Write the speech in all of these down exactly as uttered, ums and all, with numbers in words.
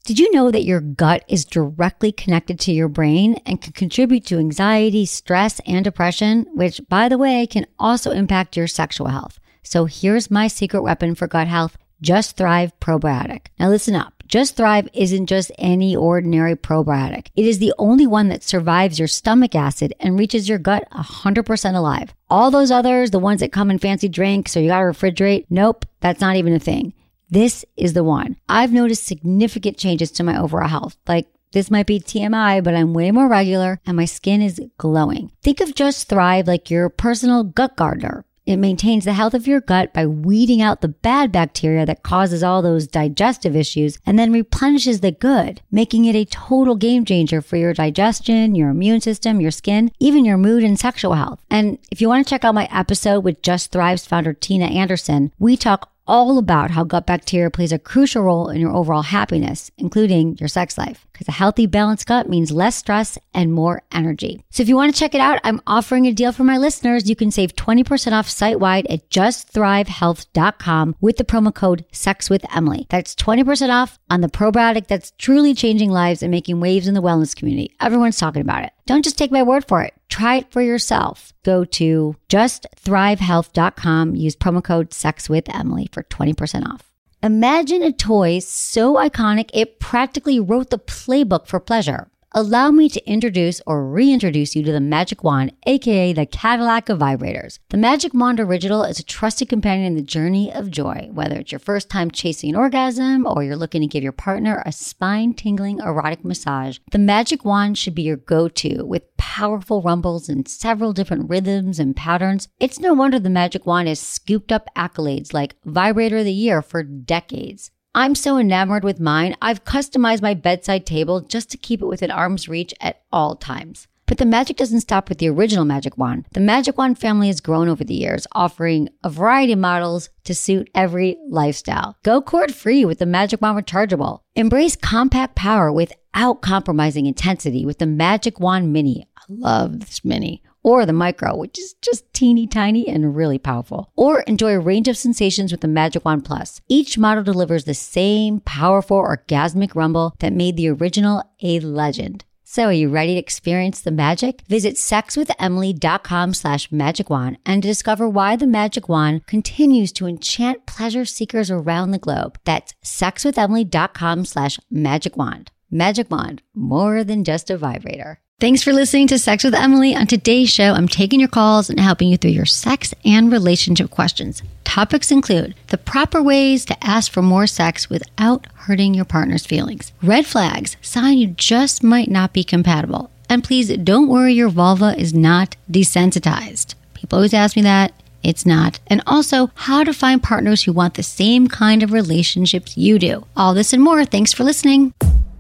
Did you know that your gut is directly connected to your brain and can contribute to anxiety, stress, and depression, which, by the way, can also impact your sexual health? So here's my secret weapon for gut health, Just Thrive Probiotic. Now listen up. Just Thrive isn't just any ordinary probiotic. It is the only one that survives your stomach acid and reaches your gut one hundred percent alive. All those others, the ones that come in fancy drinks or you gotta refrigerate, nope, that's not even a thing. This is the one. I've noticed significant changes to my overall health. Like, this might be T M I, but I'm way more regular and my skin is glowing. Think of Just Thrive like your personal gut gardener. It maintains the health of your gut by weeding out the bad bacteria that causes all those digestive issues and then replenishes the good, making it a total game changer for your digestion, your immune system, your skin, even your mood and sexual health. And if you want to check out my episode with Just Thrive's founder, Tina Anderson, we talk all about how gut bacteria plays a crucial role in your overall happiness, including your sex life. Because a healthy, balanced gut means less stress and more energy. So if you want to check it out, I'm offering a deal for my listeners. You can save twenty percent off site-wide at just thrive health dot com with the promo code SEXWITHEMILY. That's twenty percent off on the probiotic that's truly changing lives and making waves in the wellness community. Everyone's talking about it. Don't just take my word for it. Try it for yourself. Go to just thrive health dot com. Use promo code SEXWITHEMILY for twenty percent off. Imagine a toy so iconic it practically wrote the playbook for pleasure. Allow me to introduce or reintroduce you to the Magic Wand, aka the Cadillac of vibrators. The Magic Wand Original is a trusted companion in the journey of joy. Whether it's your first time chasing an orgasm or you're looking to give your partner a spine-tingling erotic massage, the Magic Wand should be your go-to with powerful rumbles and several different rhythms and patterns. It's no wonder the Magic Wand has scooped up accolades like Vibrator of the Year for decades. I'm so enamored with mine, I've customized my bedside table just to keep it within arm's reach at all times. But the magic doesn't stop with the original Magic Wand. The Magic Wand family has grown over the years, offering a variety of models to suit every lifestyle. Go cord-free with the Magic Wand Rechargeable. Embrace compact power without compromising intensity with the Magic Wand Mini. I love this Mini. Or the Micro, which is just teeny tiny and really powerful. Or enjoy a range of sensations with the Magic Wand Plus. Each model delivers the same powerful orgasmic rumble that made the original a legend. So are you ready to experience the magic? Visit sexwithemily dot com slash magic wand and discover why the Magic Wand continues to enchant pleasure seekers around the globe. That's sexwithemily dot com slash magic wand. Magic Wand, more than just a vibrator. Thanks for listening to Sex with Emily. On today's show, I'm taking your calls and helping you through your sex and relationship questions. Topics include the proper ways to ask for more sex without hurting your partner's feelings, red flags, sign you just might not be compatible, and please don't worry your vulva is not desensitized. People always ask me that. It's not. And also, how to find partners who want the same kind of relationships you do. All this and more. Thanks for listening.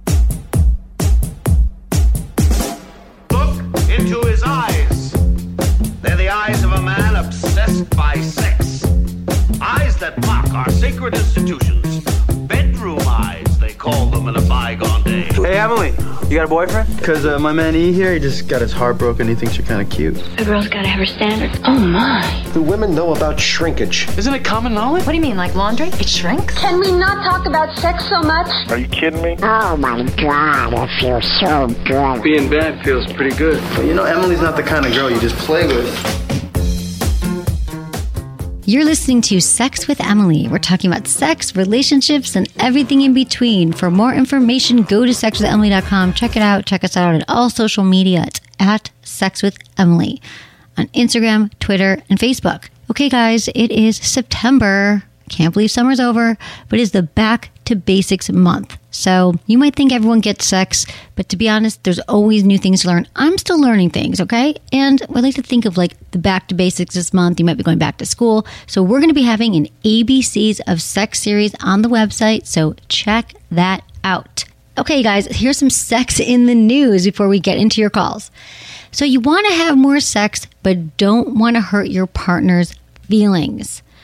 Into his eyes. They're the eyes of a man obsessed by sex. Eyes that mock our sacred institutions. Bedroom eyes, they call them in a bygone day. Hey, Emily, you got a boyfriend? Because uh, my man E here, he just got his heart broken. He thinks you're kind of cute. A girl's got to have her standards. Oh, my. Do women know about shrinkage? Isn't it common knowledge? What do you mean, like laundry? It shrinks? Can we not talk about sex so much? Are you kidding me? Oh, my God, it feels so good. Being bad feels pretty good. But you know, Emily's not the kind of girl you just play with. You're listening to Sex with Emily. We're talking about sex, relationships, and everything in between. For more information, go to sex with emily dot com. Check it out. Check us out on all social media. It's at Sex with Emily on Instagram, Twitter, and Facebook. Okay, guys, it is September. Can't believe summer's over, but it's the Back to Basics month. So you might think everyone gets sex, but to be honest, there's always new things to learn. I'm still learning things, okay? And I like to think of like the Back to Basics this month. You might be going back to school. So we're going to be having an A B Cs of Sex series on the website. So check that out. Okay, guys, here's some sex in the news before we get into your calls. So you want to have more sex, but don't want to hurt your partner's feelings.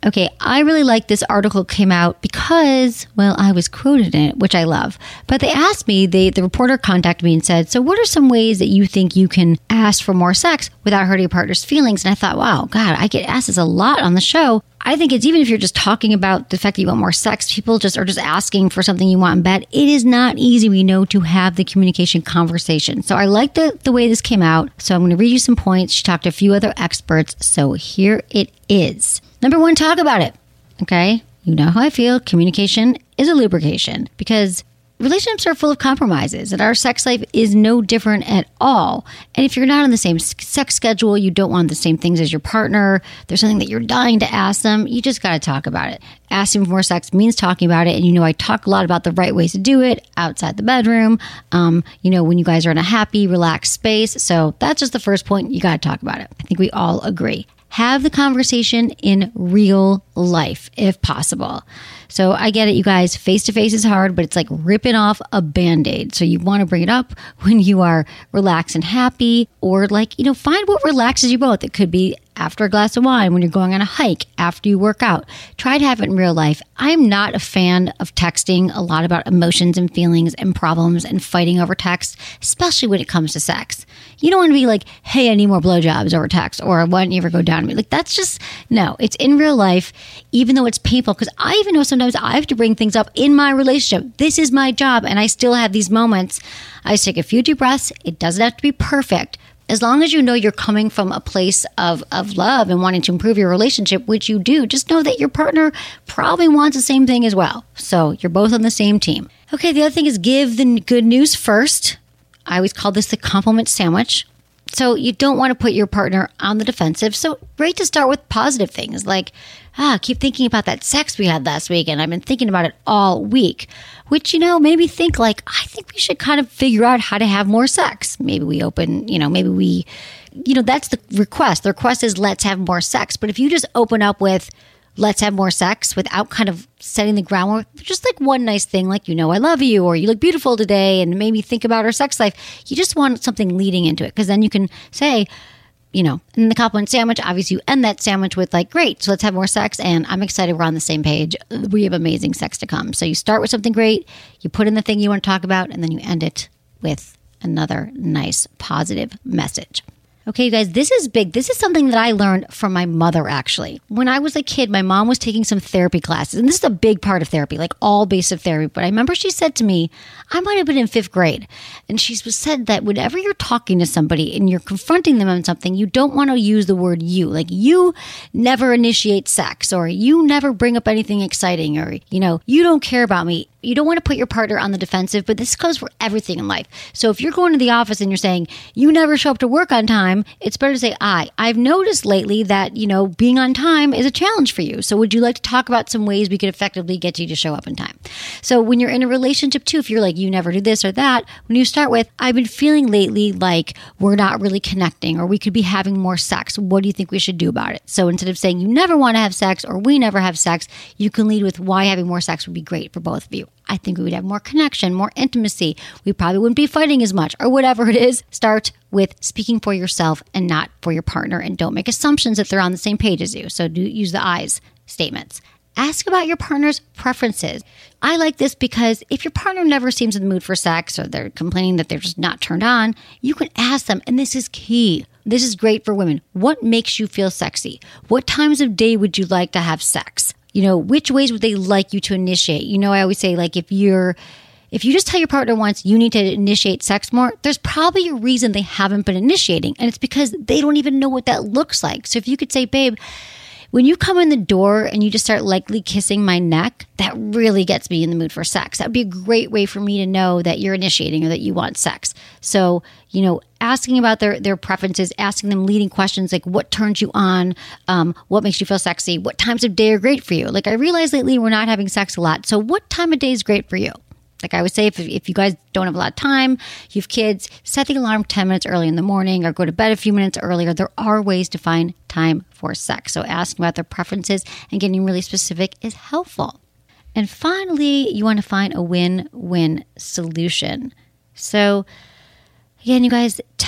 Okay, I really like this article came out because, well, I was quoted in it, which I love. But they asked me, they, the reporter contacted me and said, so what are some ways that you think you can ask for more sex without hurting your partner's feelings? And I thought, wow, God, I get asked this a lot on the show. I think it's even if you're just talking about the fact that you want more sex, people just are just asking for something you want in bed. It is not easy, we know, to have the communication conversation. So I like the, the way this came out. So I'm going to read you some points. She talked to a few other experts. So here it is. Number one, talk about it. Okay? You know how I feel. Communication is a lubrication because relationships are full of compromises and our sex life is no different at all. And if you're not on the same sex schedule, you don't want the same things as your partner, there's something that you're dying to ask them, you just got to talk about it. Asking for more sex means talking about it. And you know, I talk a lot about the right ways to do it outside the bedroom, um, you know, when you guys are in a happy, relaxed space. So that's just the first point. You got to talk about it. I think we all agree. Have the conversation in real life, if possible. So I get it, you guys, face-to-face is hard, but it's like ripping off a Band-Aid. So you want to bring it up when you are relaxed and happy, or like, you know, find what relaxes you both. It could be after a glass of wine, when you're going on a hike, after you work out. Try to have it in real life. I'm not a fan of texting a lot about emotions and feelings and problems and fighting over text, especially when it comes to sex. You don't want to be like, hey, I need more blowjobs over text, or why don't you ever go down to me? Like, that's just, no, it's in real life, even though it's painful, because I even know sometimes I have to bring things up in my relationship. This is my job, and I still have these moments. I just take a few deep breaths. It doesn't have to be perfect. As long as you know you're coming from a place of, of love and wanting to improve your relationship, which you do, just know that your partner probably wants the same thing as well. So you're both on the same team. Okay, the other thing is give the good news first. I always call this the compliment sandwich. So you don't want to put your partner on the defensive. So great to start with positive things like, ah, keep thinking about that sex we had last week, and I've been thinking about it all week, which, you know, made me think like, I think we should kind of figure out how to have more sex. Maybe we open, you know, maybe we, you know, that's the request. The request is let's have more sex. But if you just open up with let's have more sex without kind of setting the groundwork, just like one nice thing, like, you know, I love you, or you look beautiful today, and maybe think about our sex life. You just want something leading into it, because then you can say, you know, in the compliment sandwich, obviously you end that sandwich with like, great, so let's have more sex, and I'm excited we're on the same page. We have amazing sex to come. So you start with something great, you put in the thing you want to talk about, and then you end it with another nice positive message. Okay, you guys, this is big. This is something that I learned from my mother, actually. When I was a kid, my mom was taking some therapy classes, and this is a big part of therapy, like all basic therapy. But I remember she said to me, I might have been in fifth grade, and she said that whenever you're talking to somebody and you're confronting them on something, you don't want to use the word you. Like, you never initiate sex, or you never bring up anything exciting, or, you know, you don't care about me. You don't want to put your partner on the defensive, but this goes for everything in life. So if you're going to the office and you're saying, you never show up to work on time, it's better to say, I. I've noticed lately that, you know, being on time is a challenge for you. So would you like to talk about some ways we could effectively get you to show up in time? So when you're in a relationship too, if you're like, you never do this or that, when you start with, I've been feeling lately like we're not really connecting, or we could be having more sex. What do you think we should do about it? So instead of saying you never want to have sex, or we never have sex, you can lead with why having more sex would be great for both of you. I think we would have more connection, more intimacy. We probably wouldn't be fighting as much, or whatever it is. Start with speaking for yourself and not for your partner, and don't make assumptions that they're on the same page as you. So do use the I's statements. Ask about your partner's preferences. I like this because if your partner never seems in the mood for sex, or they're complaining that they're just not turned on, you can ask them, and this is key. This is great for women. What makes you feel sexy? What times of day would you like to have sex? You know, which ways would they like you to initiate? You know, I always say, like, if you're, if you just tell your partner once you need to initiate sex more, there's probably a reason they haven't been initiating. And it's because they don't even know what that looks like. So if you could say, babe, when you come in the door and you just start lightly kissing my neck, that really gets me in the mood for sex. That would be a great way for me to know that you're initiating or that you want sex. So, you know, asking about their, their preferences, asking them leading questions like what turns you on, um, what makes you feel sexy, what times of day are great for you. Like, I realize lately we're not having sex a lot. So what time of day is great for you? Like I would say, if, if you guys don't have a lot of time, you have kids, set the alarm ten minutes early in the morning, or go to bed a few minutes earlier. There are ways to find time for sex. So asking about their preferences and getting really specific is helpful. And finally, you want to find a win-win solution. So again, you guys,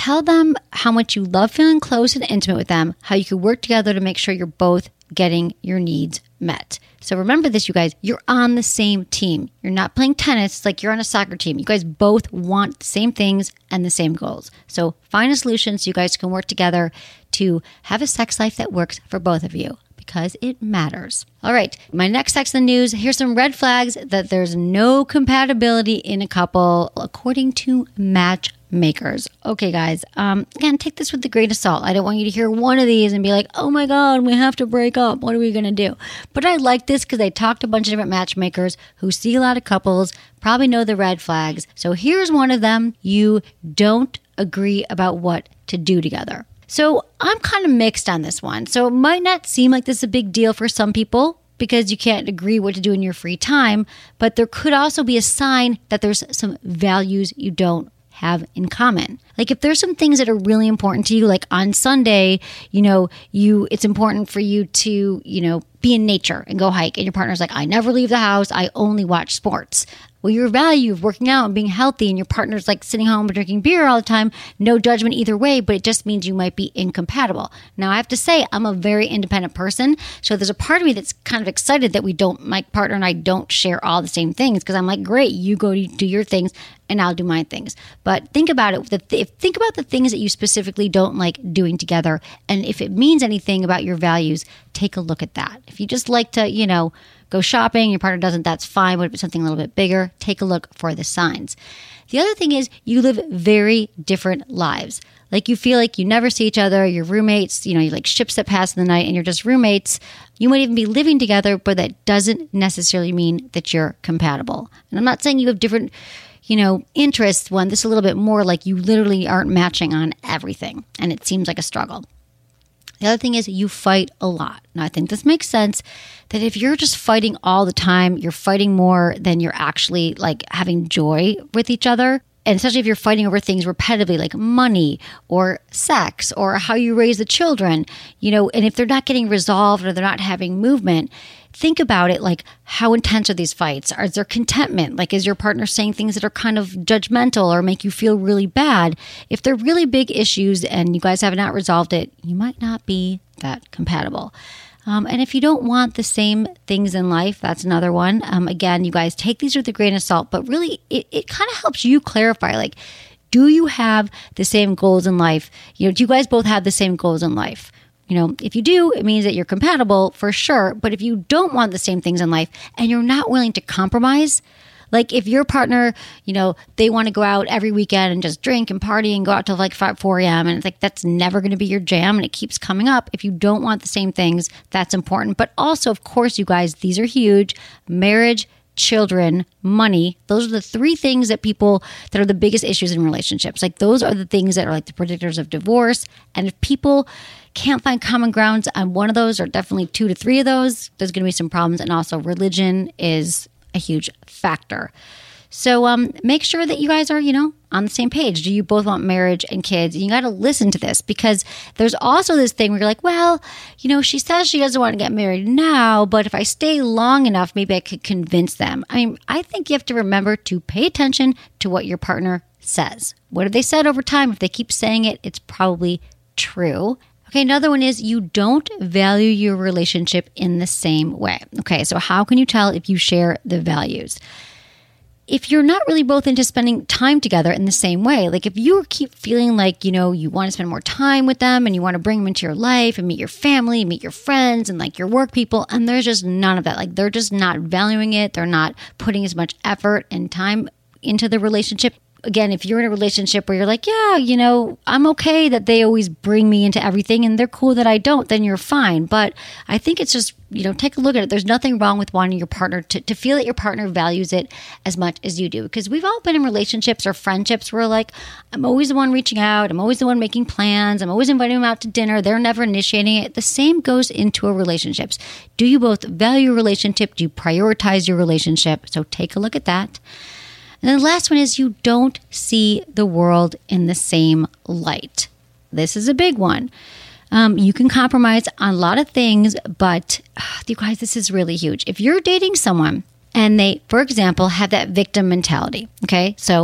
tell them how much you love feeling close and intimate with them, how you could work together to make sure you're both getting your needs met. So remember this, you guys, you're on the same team. You're not playing tennis, it's like you're on a soccer team. You guys both want the same things and the same goals. So find a solution so you guys can work together to have a sex life that works for both of you, because it matters. All right, my next Sex in the News, here's some red flags that there's no compatibility in a couple, according to matchmakers. Okay, guys, um, again, take this with a grain of salt. I don't want you to hear one of these and be like, oh my God, we have to break up. What are we going to do? But I like this because I talked to a bunch of different matchmakers who see a lot of couples, probably know the red flags. So here's one of them. You don't agree about what to do together. So I'm kind of mixed on this one. So it might not seem like this is a big deal for some people because you can't agree what to do in your free time, but there could also be a sign that there's some values you don't have in common. Like if there's some things that are really important to you, like on Sunday, you know, you it's important for you to, you know, be in nature and go hike. And your partner's like, I never leave the house. I only watch sports. Well, your value of working out and being healthy and your partner's like sitting home and drinking beer all the time, no judgment either way, but it just means you might be incompatible. Now, I have to say, I'm a very independent person. So there's a part of me that's kind of excited that we don't, my partner and I don't share all the same things because I'm like, great, you go do your things and I'll do my things. But think about it. If, think about the things that you specifically don't like doing together. And if it means anything about your values, take a look at that. If you just like to, you know, go shopping, your partner doesn't, that's fine. But if it's something a little bit bigger, take a look for the signs. The other thing is you live very different lives. Like you feel like you never see each other, you're roommates, you know, you're like ships that pass in the night and you're just roommates. You might even be living together, but that doesn't necessarily mean that you're compatible. And I'm not saying you have different, you know, interests. One, this is a little bit more like you literally aren't matching on everything. And it seems like a struggle. The other thing is you fight a lot. Now, I think this makes sense that if you're just fighting all the time, you're fighting more than you're actually like having joy with each other. And especially if you're fighting over things repetitively like money or sex or how you raise the children, you know, and if they're not getting resolved or they're not having movement, think about it like how intense are these fights? Is there contentment? Like is your partner saying things that are kind of judgmental or make you feel really bad? If they're really big issues and you guys have not resolved it, you might not be that compatible. Um, and if you don't want the same things in life, that's another one. Um, again, you guys take these with a grain of salt, but really it, it kind of helps you clarify, like, do you have the same goals in life? You know, do you guys both have the same goals in life? You know, if you do, it means that you're compatible for sure. But if you don't want the same things in life and you're not willing to compromise, like if your partner, you know, they want to go out every weekend and just drink and party and go out till like five, four a.m. and it's like, that's never going to be your jam and it keeps coming up. If you don't want the same things, that's important. But also, of course, you guys, these are huge. Marriage, children, money. Those are the three things that people, that are the biggest issues in relationships. Like those are the things that are like the predictors of divorce. And if people can't find common grounds on one of those or definitely two to three of those, there's going to be some problems. And also religion is a huge factor. So um, make sure that you guys are, you know, on the same page. Do you both want marriage and kids? And you got to listen to this because there's also this thing where you're like, well, you know, she says she doesn't want to get married now, but if I stay long enough, maybe I could convince them. I mean, I think you have to remember to pay attention to what your partner says. What have they said over time? If they keep saying it, it's probably true. Okay, another one is you don't value your relationship in the same way. Okay, so how can you tell if you share the values? If you're not really both into spending time together in the same way, like if you keep feeling like, you know, you want to spend more time with them and you want to bring them into your life and meet your family, meet your friends and like your work people, and there's just none of that. Like they're just not valuing it. They're not putting as much effort and time into the relationship. Again, if you're in a relationship where you're like, yeah, you know, I'm okay that they always bring me into everything and they're cool that I don't, then you're fine. But I think it's just, you know, take a look at it. There's nothing wrong with wanting your partner to, to feel that your partner values it as much as you do. Because we've all been in relationships or friendships where like, I'm always the one reaching out. I'm always the one making plans. I'm always inviting them out to dinner. They're never initiating it. The same goes into a relationship. Do you both value your relationship? Do you prioritize your relationship? So take a look at that. And then the last one is you don't see the world in the same light. This is a big one. Um, you can compromise on a lot of things, but uh, you guys, this is really huge. If you're dating someone and they, for example, have that victim mentality, okay? So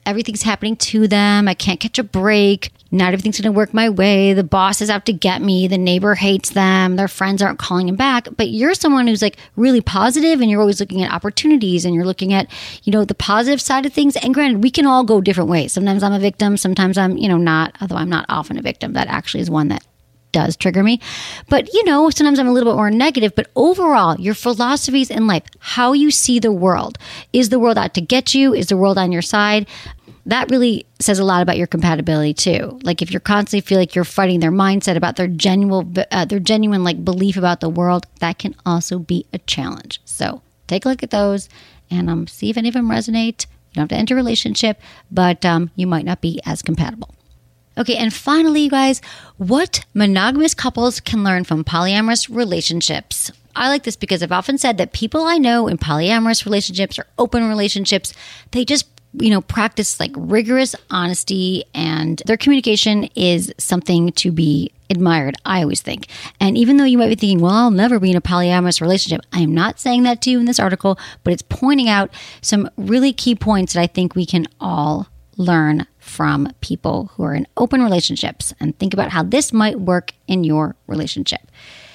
everything's happening to them. I can't catch a break. Not everything's going to work my way. The boss is out to get me. The neighbor hates them. Their friends aren't calling them back. But you're someone who's like really positive and you're always looking at opportunities and you're looking at, you know, the positive side of things. And granted, we can all go different ways. Sometimes I'm a victim. Sometimes I'm, you know, not, although I'm not often a victim. That actually is one that does trigger me. But, you know, sometimes I'm a little bit more negative. But overall, your philosophies in life, how you see the world. Is the world out to get you? Is the world on your side? That really says a lot about your compatibility too. Like if you're constantly feel like you're fighting their mindset about their genuine, uh, their genuine like belief about the world, that can also be a challenge. So take a look at those and um, see if any of them resonate. You don't have to enter a relationship, but um, you might not be as compatible. Okay, and finally, you guys, what monogamous couples can learn from polyamorous relationships. I like this because I've often said that people I know in polyamorous relationships or open relationships, they just you know, practice like rigorous honesty, and their communication is something to be admired, I always think. And even though you might be thinking, well, I'll never be in a polyamorous relationship, I am not saying that to you in this article, but it's pointing out some really key points that I think we can all learn from people who are in open relationships and think about how this might work in your relationship.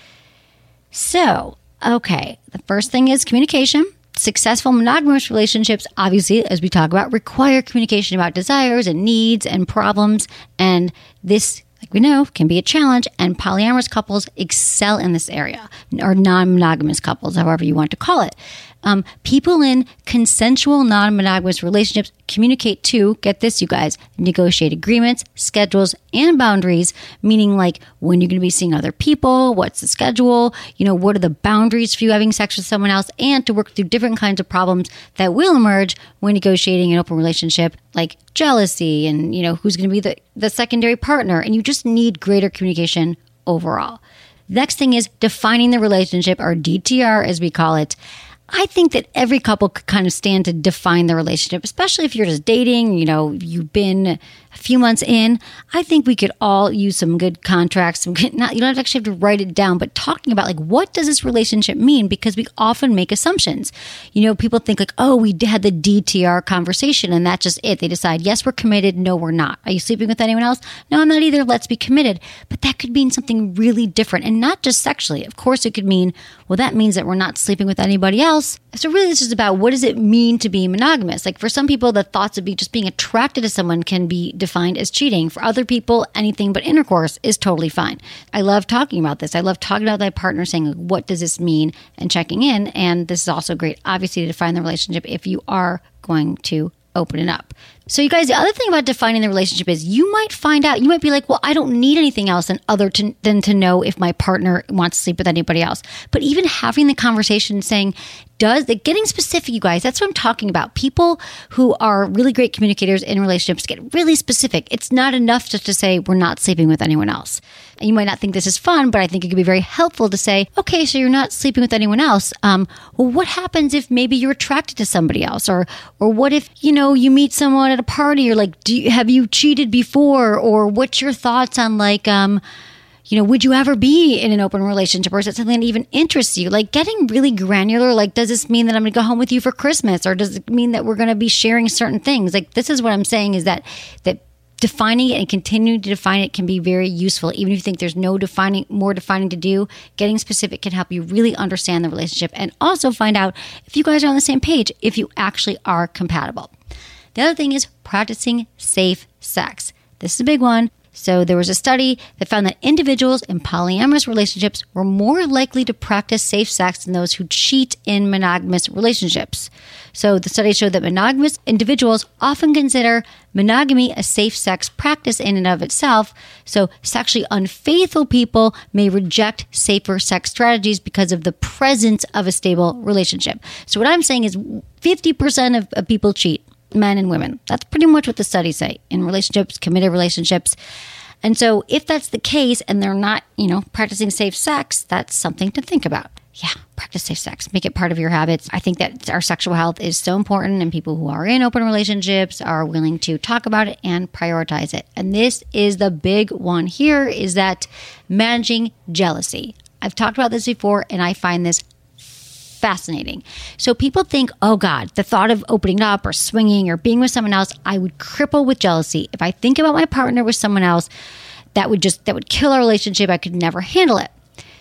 So, okay, the first thing is communication. Successful monogamous relationships, obviously, as we talk about, require communication about desires and needs and problems. And this, like we know, can be a challenge. And polyamorous couples excel in this area, or non-monogamous couples, however you want to call it. Um, people in consensual non-monogamous relationships communicate to, get this, you guys, negotiate agreements, schedules, and boundaries, meaning like when you're going to be seeing other people, what's the schedule, you know, what are the boundaries for you having sex with someone else, and to work through different kinds of problems that will emerge when negotiating an open relationship, like jealousy and, you know, who's going to be the, the secondary partner. And you just need greater communication overall. Next thing is defining the relationship, or D T R as we call it. I think that every couple could kind of stand to define the relationship, especially if you're just dating, you know, you've been a few months in. I think we could all use some good contracts. Some good, not, you don't actually have to write it down, but talking about like, what does this relationship mean? Because we often make assumptions. You know, people think like, oh, we had the D T R conversation and that's just it. They decide, yes, we're committed. No, we're not. Are you sleeping with anyone else? No, I'm not either. Let's be committed. But that could mean something really different, and not just sexually. Of course, it could mean, well, that means that we're not sleeping with anybody else. So really, this is about what does it mean to be monogamous? Like for some people, the thoughts of be just being attracted to someone can be defined as cheating. For other people, anything but intercourse is totally fine. I love talking about this. I love talking about my partner, saying, what does this mean, and checking in. And this is also great, obviously, to define the relationship if you are going to open it up. So you guys, the other thing about defining the relationship is you might find out, you might be like, well, I don't need anything else than other to, than to know if my partner wants to sleep with anybody else. But even having the conversation saying, does, getting specific, you guys, that's what I'm talking about. People who are really great communicators in relationships get really specific. It's not enough just to say, we're not sleeping with anyone else. And you might not think this is fun, but I think it could be very helpful to say, okay, so you're not sleeping with anyone else. Um, well, what happens if maybe you're attracted to somebody else? Or, or what if, you know, you meet someone at a party, or like, do you, have you cheated before? Or what's your thoughts on like, um, you know, would you ever be in an open relationship, or is it something that even interests you? Like getting really granular, like, does this mean that I'm going to go home with you for Christmas? Or does it mean that we're going to be sharing certain things? Like, this is what I'm saying is that, that defining it and continuing to define it can be very useful. Even if you think there's no defining, more defining to do, getting specific can help you really understand the relationship and also find out if you guys are on the same page, if you actually are compatible. The other thing is practicing safe sex. This is a big one. So there was a study that found that individuals in polyamorous relationships were more likely to practice safe sex than those who cheat in monogamous relationships. So the study showed that monogamous individuals often consider monogamy a safe sex practice in and of itself. So sexually unfaithful people may reject safer sex strategies because of the presence of a stable relationship. So what I'm saying is fifty percent of, of people cheat. Men and women. That's pretty much what the studies say in relationships, committed relationships. And so if that's the case and they're not, you know, practicing safe sex, that's something to think about. Yeah, practice safe sex. Make it part of your habits. I think that our sexual health is so important, and people who are in open relationships are willing to talk about it and prioritize it. And this is the big one here, is that managing jealousy. I've talked about this before, and I find this fascinating. So people think, oh God, the thought of opening up or swinging or being with someone else, I would cripple with jealousy. If I think about my partner with someone else, that would just, that would kill our relationship. I could never handle it.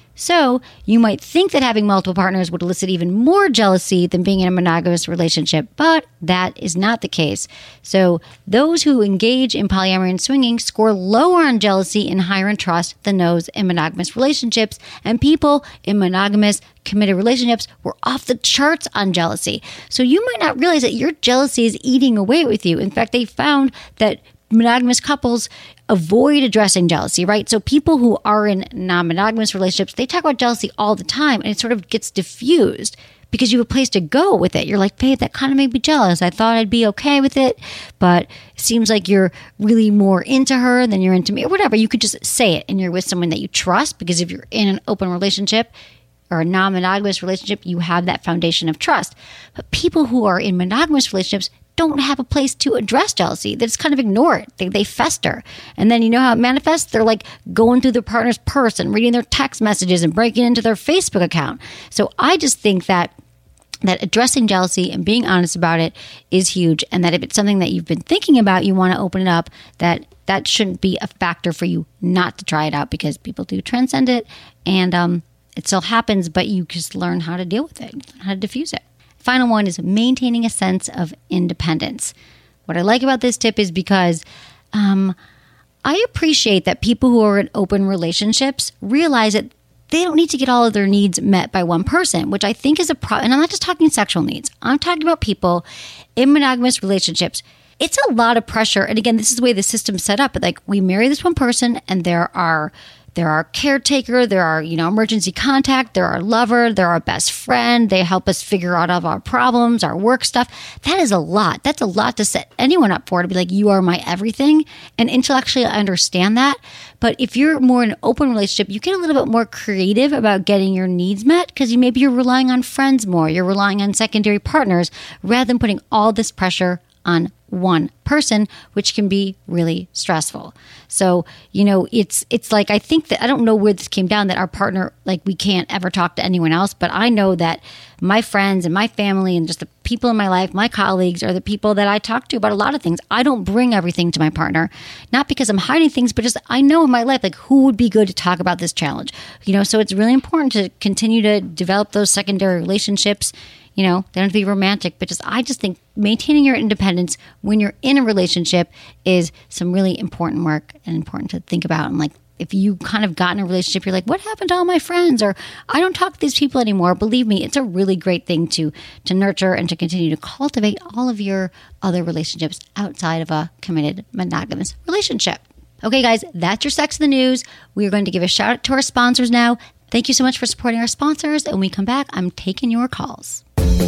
So you might think that having multiple partners would elicit even more jealousy than being in a monogamous relationship, but that is not the case. So those who engage in polyamory and swinging score lower on jealousy and higher in trust than those in monogamous relationships. And people in monogamous committed relationships were off the charts on jealousy. So you might not realize that your jealousy is eating away with you. In fact, they found that monogamous couples avoid addressing jealousy, right? So people who are in non-monogamous relationships, they talk about jealousy all the time, and it sort of gets diffused because you have a place to go with it. You're like, babe, that kind of made me jealous. I thought I'd be okay with it, but it seems like you're really more into her than you're into me, or whatever. You could just say it, and you're with someone that you trust, because if you're in an open relationship or a non-monogamous relationship, you have that foundation of trust. But people who are in monogamous relationships don't have a place to address jealousy. They just kind of ignore it. They, they fester. And then you know how it manifests? They're like going through their partner's purse and reading their text messages and breaking into their Facebook account. So I just think that that addressing jealousy and being honest about it is huge. And that if it's something that you've been thinking about, you want to open it up, that that shouldn't be a factor for you not to try it out, because people do transcend it. And um, it still happens, but you just learn how to deal with it, how to diffuse it. Final one is maintaining a sense of independence. What I like about this tip is because um, I appreciate that people who are in open relationships realize that they don't need to get all of their needs met by one person, which I think is a problem. And I'm not just talking sexual needs. I'm talking about people in monogamous relationships. It's a lot of pressure. And again, this is the way the system's set up. Like, we marry this one person, and there are There are caretaker, there are, you know, emergency contact, there are lover, there are best friend. They help us figure out all of our problems, our work stuff. That is a lot. That's a lot to set anyone up for, to be like, you are my everything. And intellectually, I understand that. But if you're more in an open relationship, you get a little bit more creative about getting your needs met, because you maybe you're relying on friends more. You're relying on secondary partners rather than putting all this pressure on one person, which can be really stressful. So, you know, it's it's like, I think that, I don't know where this came down, that our partner, like, we can't ever talk to anyone else, but I know that my friends and my family and just the people in my life, my colleagues, are the people that I talk to about a lot of things. I don't bring everything to my partner, not because I'm hiding things, but just I know in my life, like, who would be good to talk about this challenge, you know? So it's really important to continue to develop those secondary relationships. You know, they don't have to be romantic, but just, I just think maintaining your independence when you're in a relationship is some really important work and important to think about. And like, if you kind of got in a relationship, you're like, what happened to all my friends? Or I don't talk to these people anymore. Believe me, it's a really great thing to, to nurture and to continue to cultivate all of your other relationships outside of a committed monogamous relationship. Okay, guys, that's your Sex in the News. We are going to give a shout out to our sponsors now. Thank you so much for supporting our sponsors. And when we come back, I'm taking your calls.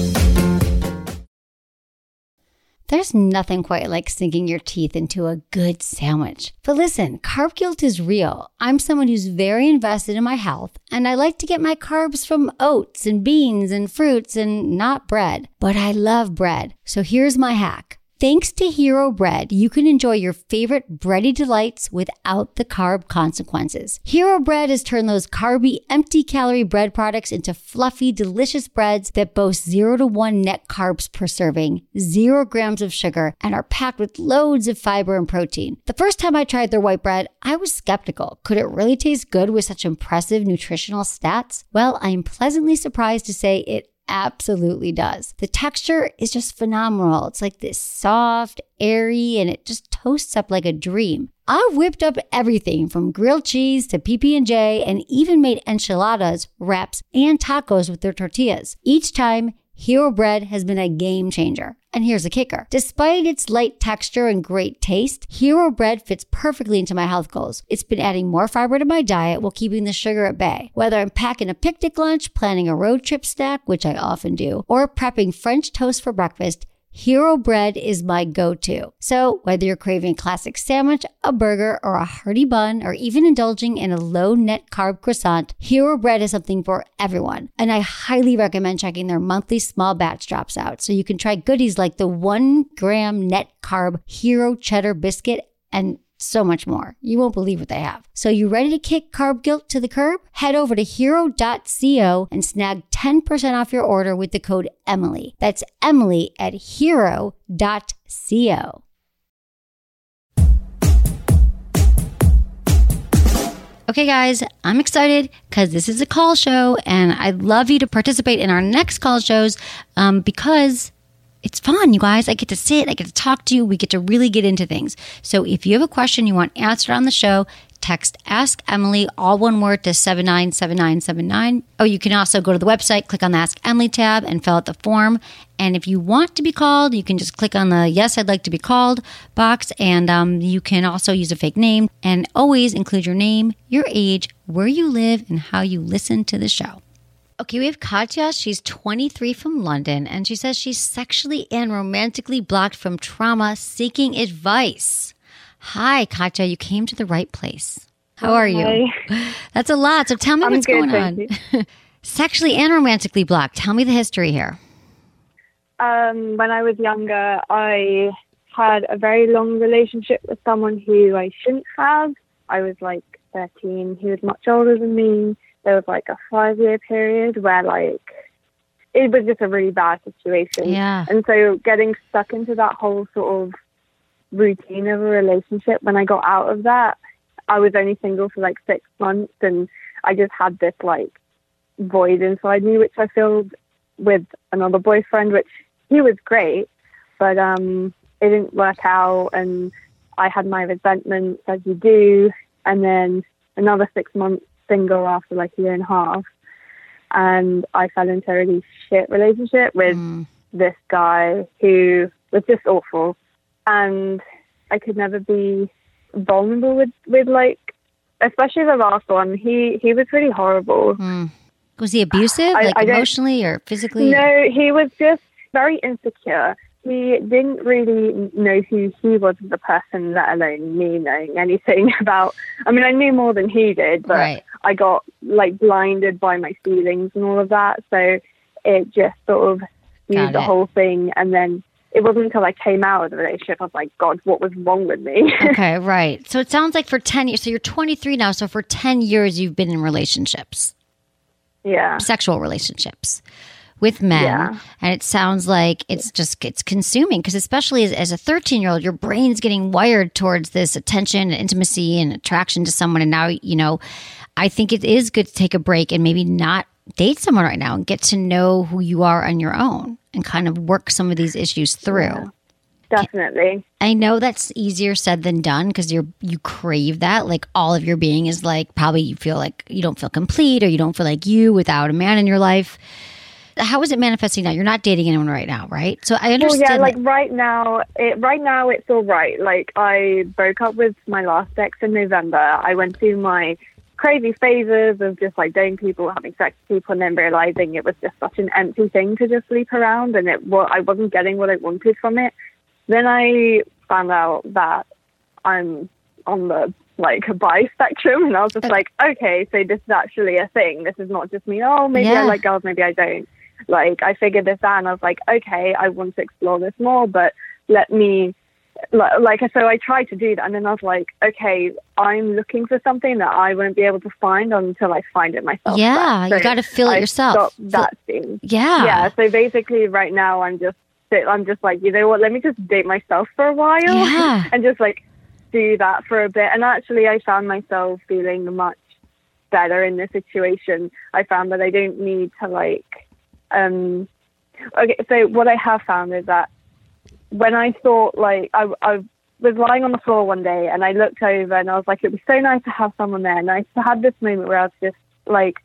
There's nothing quite like sinking your teeth into a good sandwich. But listen, carb guilt is real. I'm someone who's very invested in my health, and I like to get my carbs from oats and beans and fruits and not bread. But I love bread. So here's my hack. Thanks to Hero Bread, you can enjoy your favorite bready delights without the carb consequences. Hero Bread has turned those carby, empty-calorie bread products into fluffy, delicious breads that boast zero to one net carbs per serving, zero grams of sugar, and are packed with loads of fiber and protein. The first time I tried their white bread, I was skeptical. Could it really taste good with such impressive nutritional stats? Well, I am pleasantly surprised to say it absolutely does. The texture is just phenomenal. It's like this soft, airy, and it just toasts up like a dream. I've whipped up everything from grilled cheese to P B and J, and even made enchiladas, wraps, and tacos with their tortillas. Each time, Hero Bread has been a game changer. And here's the kicker. Despite its light texture and great taste, Hero Bread fits perfectly into my health goals. It's been adding more fiber to my diet while keeping the sugar at bay. Whether I'm packing a picnic lunch, planning a road trip snack, which I often do, or prepping French toast for breakfast, Hero Bread is my go-to. So whether you're craving a classic sandwich, a burger, or a hearty bun, or even indulging in a low-net carb croissant, Hero Bread is something for everyone. And I highly recommend checking their monthly small batch drops out so you can try goodies like the one gram net carb Hero Cheddar Biscuit and so much more. You won't believe what they have. So you ready to kick carb guilt to the curb? Head over to hero dot co and snag ten percent off your order with the code Emily. That's Emily at hero dot co. Okay, guys, I'm excited because this is a call show and I'd love you to participate in our next call shows um, because it's fun, you guys. I get to sit, I get to talk to you, we get to really get into things. So if you have a question you want answered on the show, text Ask Emily, all one word, to seven nine seven nine seven nine. Oh, you can also go to the website, click on the Ask Emily tab and fill out the form. And if you want to be called, you can just click on the Yes, I'd like to be called box. And um, you can also use a fake name and always include your name, your age, where you live, and how you listen to the show. Okay, we have Katya. She's twenty-three from London, and she says she's sexually and romantically blocked from trauma, seeking advice. Hi, Katya. You came to the right place. How are you? Hi. That's a lot. So tell me I'm what's good, going on. Sexually and romantically blocked. Tell me the history here. Um, when I was younger, I had a very long relationship with someone who I shouldn't have. I was like thirteen. He was much older than me. There was like a five-year period where like it was just a really bad situation. Yeah. And so getting stuck into that whole sort of routine of a relationship, when I got out of that, I was only single for like six months and I just had this like void inside me, which I filled with another boyfriend, which he was great, but um, it didn't work out and I had my resentments, as you do, and then another six months single after like a year and a half, and I fell into a really shit relationship with mm. this guy who was just awful, and I could never be vulnerable with, with like, especially the last one. He he was really horrible. Mm. Was he abusive, I, like I emotionally or physically? No, he was just very insecure. He didn't really know who he was as a person, let alone me knowing anything about. I mean, I knew more than he did, but right. I got like blinded by my feelings and all of that. So it just sort of skewed the whole thing. And then it wasn't until I came out of the relationship, I was like, God, what was wrong with me? Okay, right. So it sounds like for ten years, so you're twenty-three now. So for ten years, you've been in relationships. Yeah. Sexual relationships with men. Yeah. And it sounds like it's just, it's consuming because especially as, as a thirteen year old, your brain's getting wired towards this attention and intimacy and attraction to someone. And now, you know, I think it is good to take a break and maybe not date someone right now and get to know who you are on your own and kind of work some of these issues through. Yeah, definitely. I know that's easier said than done because you're you crave that. Like all of your being is like probably you feel like you don't feel complete or you don't feel like you without a man in your life. How is it manifesting now? You're not dating anyone right now, right? So I understand. Well, yeah, like that- right now, it, right now it's all right. Like I broke up with my last ex in November. I went through my crazy phases of just like dating people, having sex with people, and then realizing it was just such an empty thing to just sleep around, and it well, I wasn't getting what I wanted from it. Then I found out that I'm on the like bi spectrum, and I was just like, okay, so this is actually a thing. This is not just me. Oh, maybe yeah. I like girls, maybe I don't. Like I figured this out, and I was like, okay, I want to explore this more, but let me. Like, so I tried to do that, and then I was like, okay, I'm looking for something that I won't be able to find until I find it myself. Yeah, so you got to feel it I yourself. Stopped that thing. Yeah. Yeah, so basically right now I'm just, I'm just like, you know what, let me just date myself for a while yeah. and just like do that for a bit. And actually I found myself feeling much better in this situation. I found that I don't need to like, um, okay, so what I have found is that when I thought like I, I was lying on the floor one day and I looked over and I was like, it was so nice to have someone there. And I had this moment where I was just like,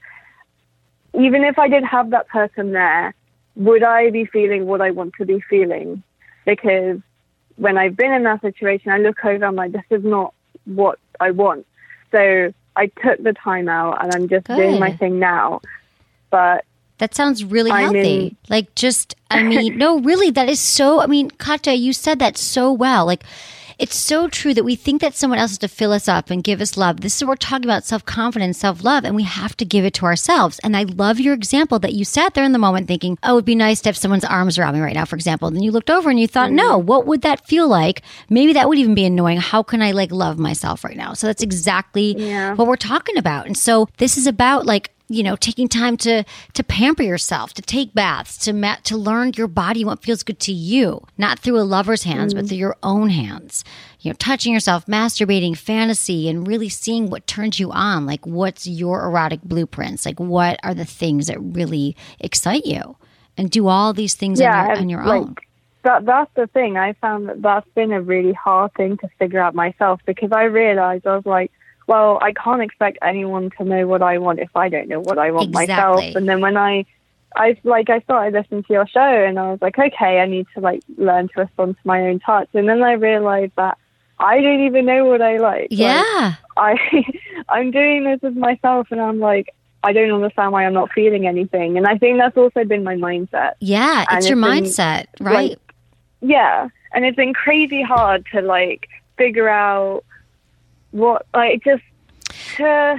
even if I did have that person there, would I be feeling what I want to be feeling? Because when I've been in that situation, I look over, I'm like, this is not what I want. So I took the time out and I'm just Good. doing my thing now. But that sounds really I'm healthy. in- like just, I mean, no, really, that is so, I mean, Katya, you said that so well. Like it's so true that we think that someone else has to fill us up and give us love. This is what we're talking about, self-confidence, self-love, and we have to give it to ourselves. And I love your example that you sat there in the moment thinking, oh, it'd be nice to have someone's arms around me right now, for example. And then you looked over and you thought, mm-hmm. no, what would that feel like? Maybe that would even be annoying. How can I like love myself right now? So that's exactly yeah. what we're talking about. And so this is about like, you know, taking time to to pamper yourself, to take baths, to ma- to learn your body, what feels good to you, not through a lover's hands, mm. but through your own hands. You know, touching yourself, masturbating, fantasy, and really seeing what turns you on. Like, what's your erotic blueprints? Like, what are the things that really excite you? And do all these things yeah, on your, on your like, own. That that's the thing. I found that that's been a really hard thing to figure out myself, because I realized I was like, well, I can't expect anyone to know what I want if I don't know what I want exactly. myself. And then when I, I like, I started listening to your show, and I was like, okay, I need to like learn to respond to my own touch. And then I realized that I don't even know what I like. Yeah, like, I, I'm doing this with myself, and I'm like, I don't understand why I'm not feeling anything. And I think that's also been my mindset. Yeah, it's, it's your been, mindset, right? Like, yeah, and it's been crazy hard to like figure out what, like, just to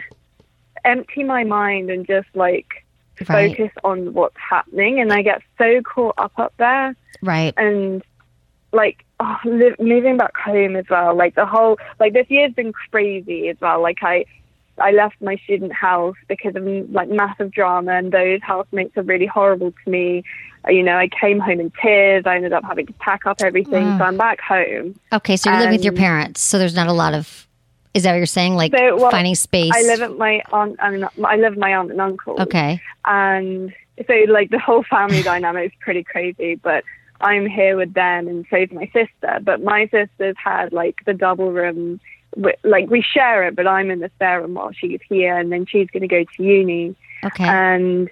empty my mind and just like right. focus on what's happening. And I get so caught up up there. Right. And like oh, li- moving back home as well, like the whole, like this year's been crazy as well. Like I, I left my student house because of like massive drama, and those housemates are really horrible to me. You know, I came home in tears. I ended up having to pack up everything. Mm. So I'm back home. Okay. So you're living with your parents. So there's not a lot of, is that what you're saying? Like so, well, finding space? I live at my aunt and I live with my aunt and uncle. Okay. And so like the whole family dynamic is pretty crazy, but I'm here with them, and so's my sister. But my sister's had like the double room, like we share it, but I'm in the spare room while she's here, and then she's going to go to uni. Okay. And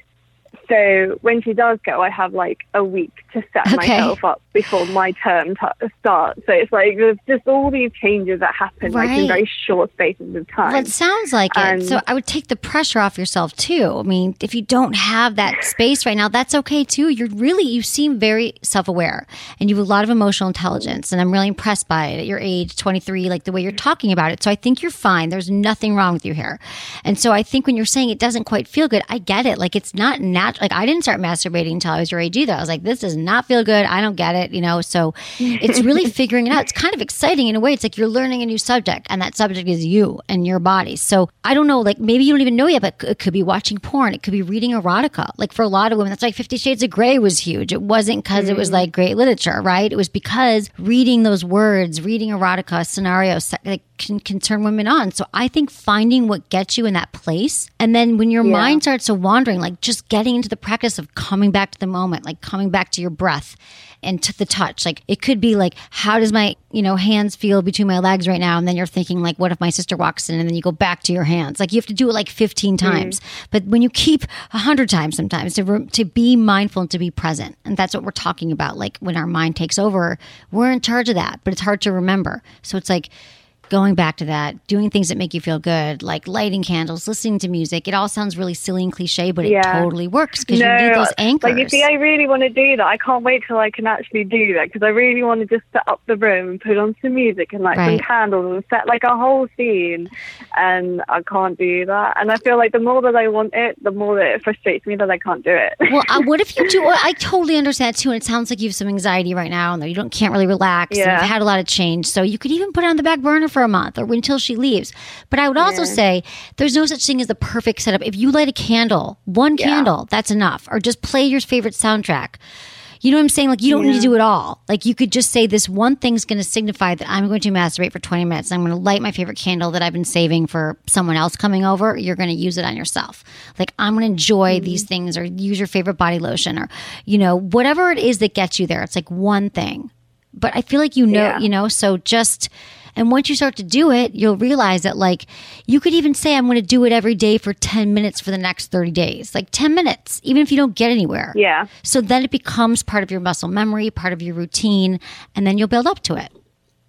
so when she does go, I have like a week to set okay. myself up before my term t- starts. So it's like there's just all these changes that happen right. like in very short spaces of time. Well, it sounds like and, it. So I would take the pressure off yourself too. I mean, if you don't have that space right now, that's okay too. You're really, you seem very self-aware, and you have a lot of emotional intelligence, and I'm really impressed by it at your age, twenty-three, like the way you're talking about it. So I think you're fine. There's nothing wrong with you here. And so I think when you're saying it doesn't quite feel good, I get it. Like it's not natural. Like I didn't start masturbating until I was your age either. I was like, this does not feel good. I don't get it, you know? So it's really figuring it out. It's kind of exciting in a way. It's like you're learning a new subject, and that subject is you and your body. So I don't know, like maybe you don't even know yet, but it could be watching porn. It could be reading erotica. Like for a lot of women, that's like Fifty Shades of Grey was huge. It wasn't because mm. it was like great literature, right? It was because reading those words, reading erotica scenarios, like can, can turn women on. So I think finding what gets you in that place, and then when your yeah. mind starts to wandering, like just getting into the practice of coming back to the moment, like coming back to your breath and to the touch. Like it could be like, how does my, you know, hands feel between my legs right now? And then you're thinking like, what if my sister walks in? And then you go back to your hands. Like you have to do it like fifteen times. Mm. But when you keep a hundred times sometimes to, re- to be mindful and to be present. And that's what we're talking about. Like when our mind takes over, we're in charge of that, but it's hard to remember. So it's like, going back to that, doing things that make you feel good, like lighting candles, listening to music. It all sounds really silly and cliche, but it yeah. totally works because no, you need those anchors. Like, you see, I really want to do that. I can't wait till I can actually do that, because I really want to just set up the room and put on some music and light right. some candles and set like a whole scene. And I can't do that. And I feel like the more that I want it, the more that it frustrates me that I can't do it. Well, uh, what if you do? Well, I totally understand too. And it sounds like you have some anxiety right now, and you don't can't really relax. Yeah. And you've had a lot of change, so you could even put it on the back burner for a month or until she leaves. But I would also yeah. say there's no such thing as the perfect setup. If you light a candle, one yeah. candle, that's enough. Or just play your favorite soundtrack. You know what I'm saying? Like you don't yeah. need to do it all. Like you could just say this one thing's going to signify that I'm going to masturbate for twenty minutes. I'm going to light my favorite candle that I've been saving for someone else coming over. You're going to use it on yourself. Like I'm going to enjoy mm-hmm. these things, or use your favorite body lotion, or, you know, whatever it is that gets you there. It's like one thing. But I feel like you know, yeah. you know, so just... And once you start to do it, you'll realize that, like, you could even say, I'm going to do it every day for ten minutes for the next thirty days. Like ten minutes, even if you don't get anywhere. Yeah. So then it becomes part of your muscle memory, part of your routine, and then you'll build up to it.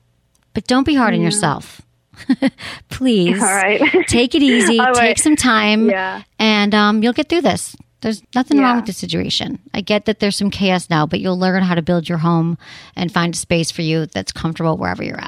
But don't be hard yeah. on yourself. Please. All right. Take it easy. All take right. some time. Yeah. And um, you'll get through this. There's nothing yeah. wrong with the situation. I get that there's some chaos now, but you'll learn how to build your home and find a space for you that's comfortable wherever you're at.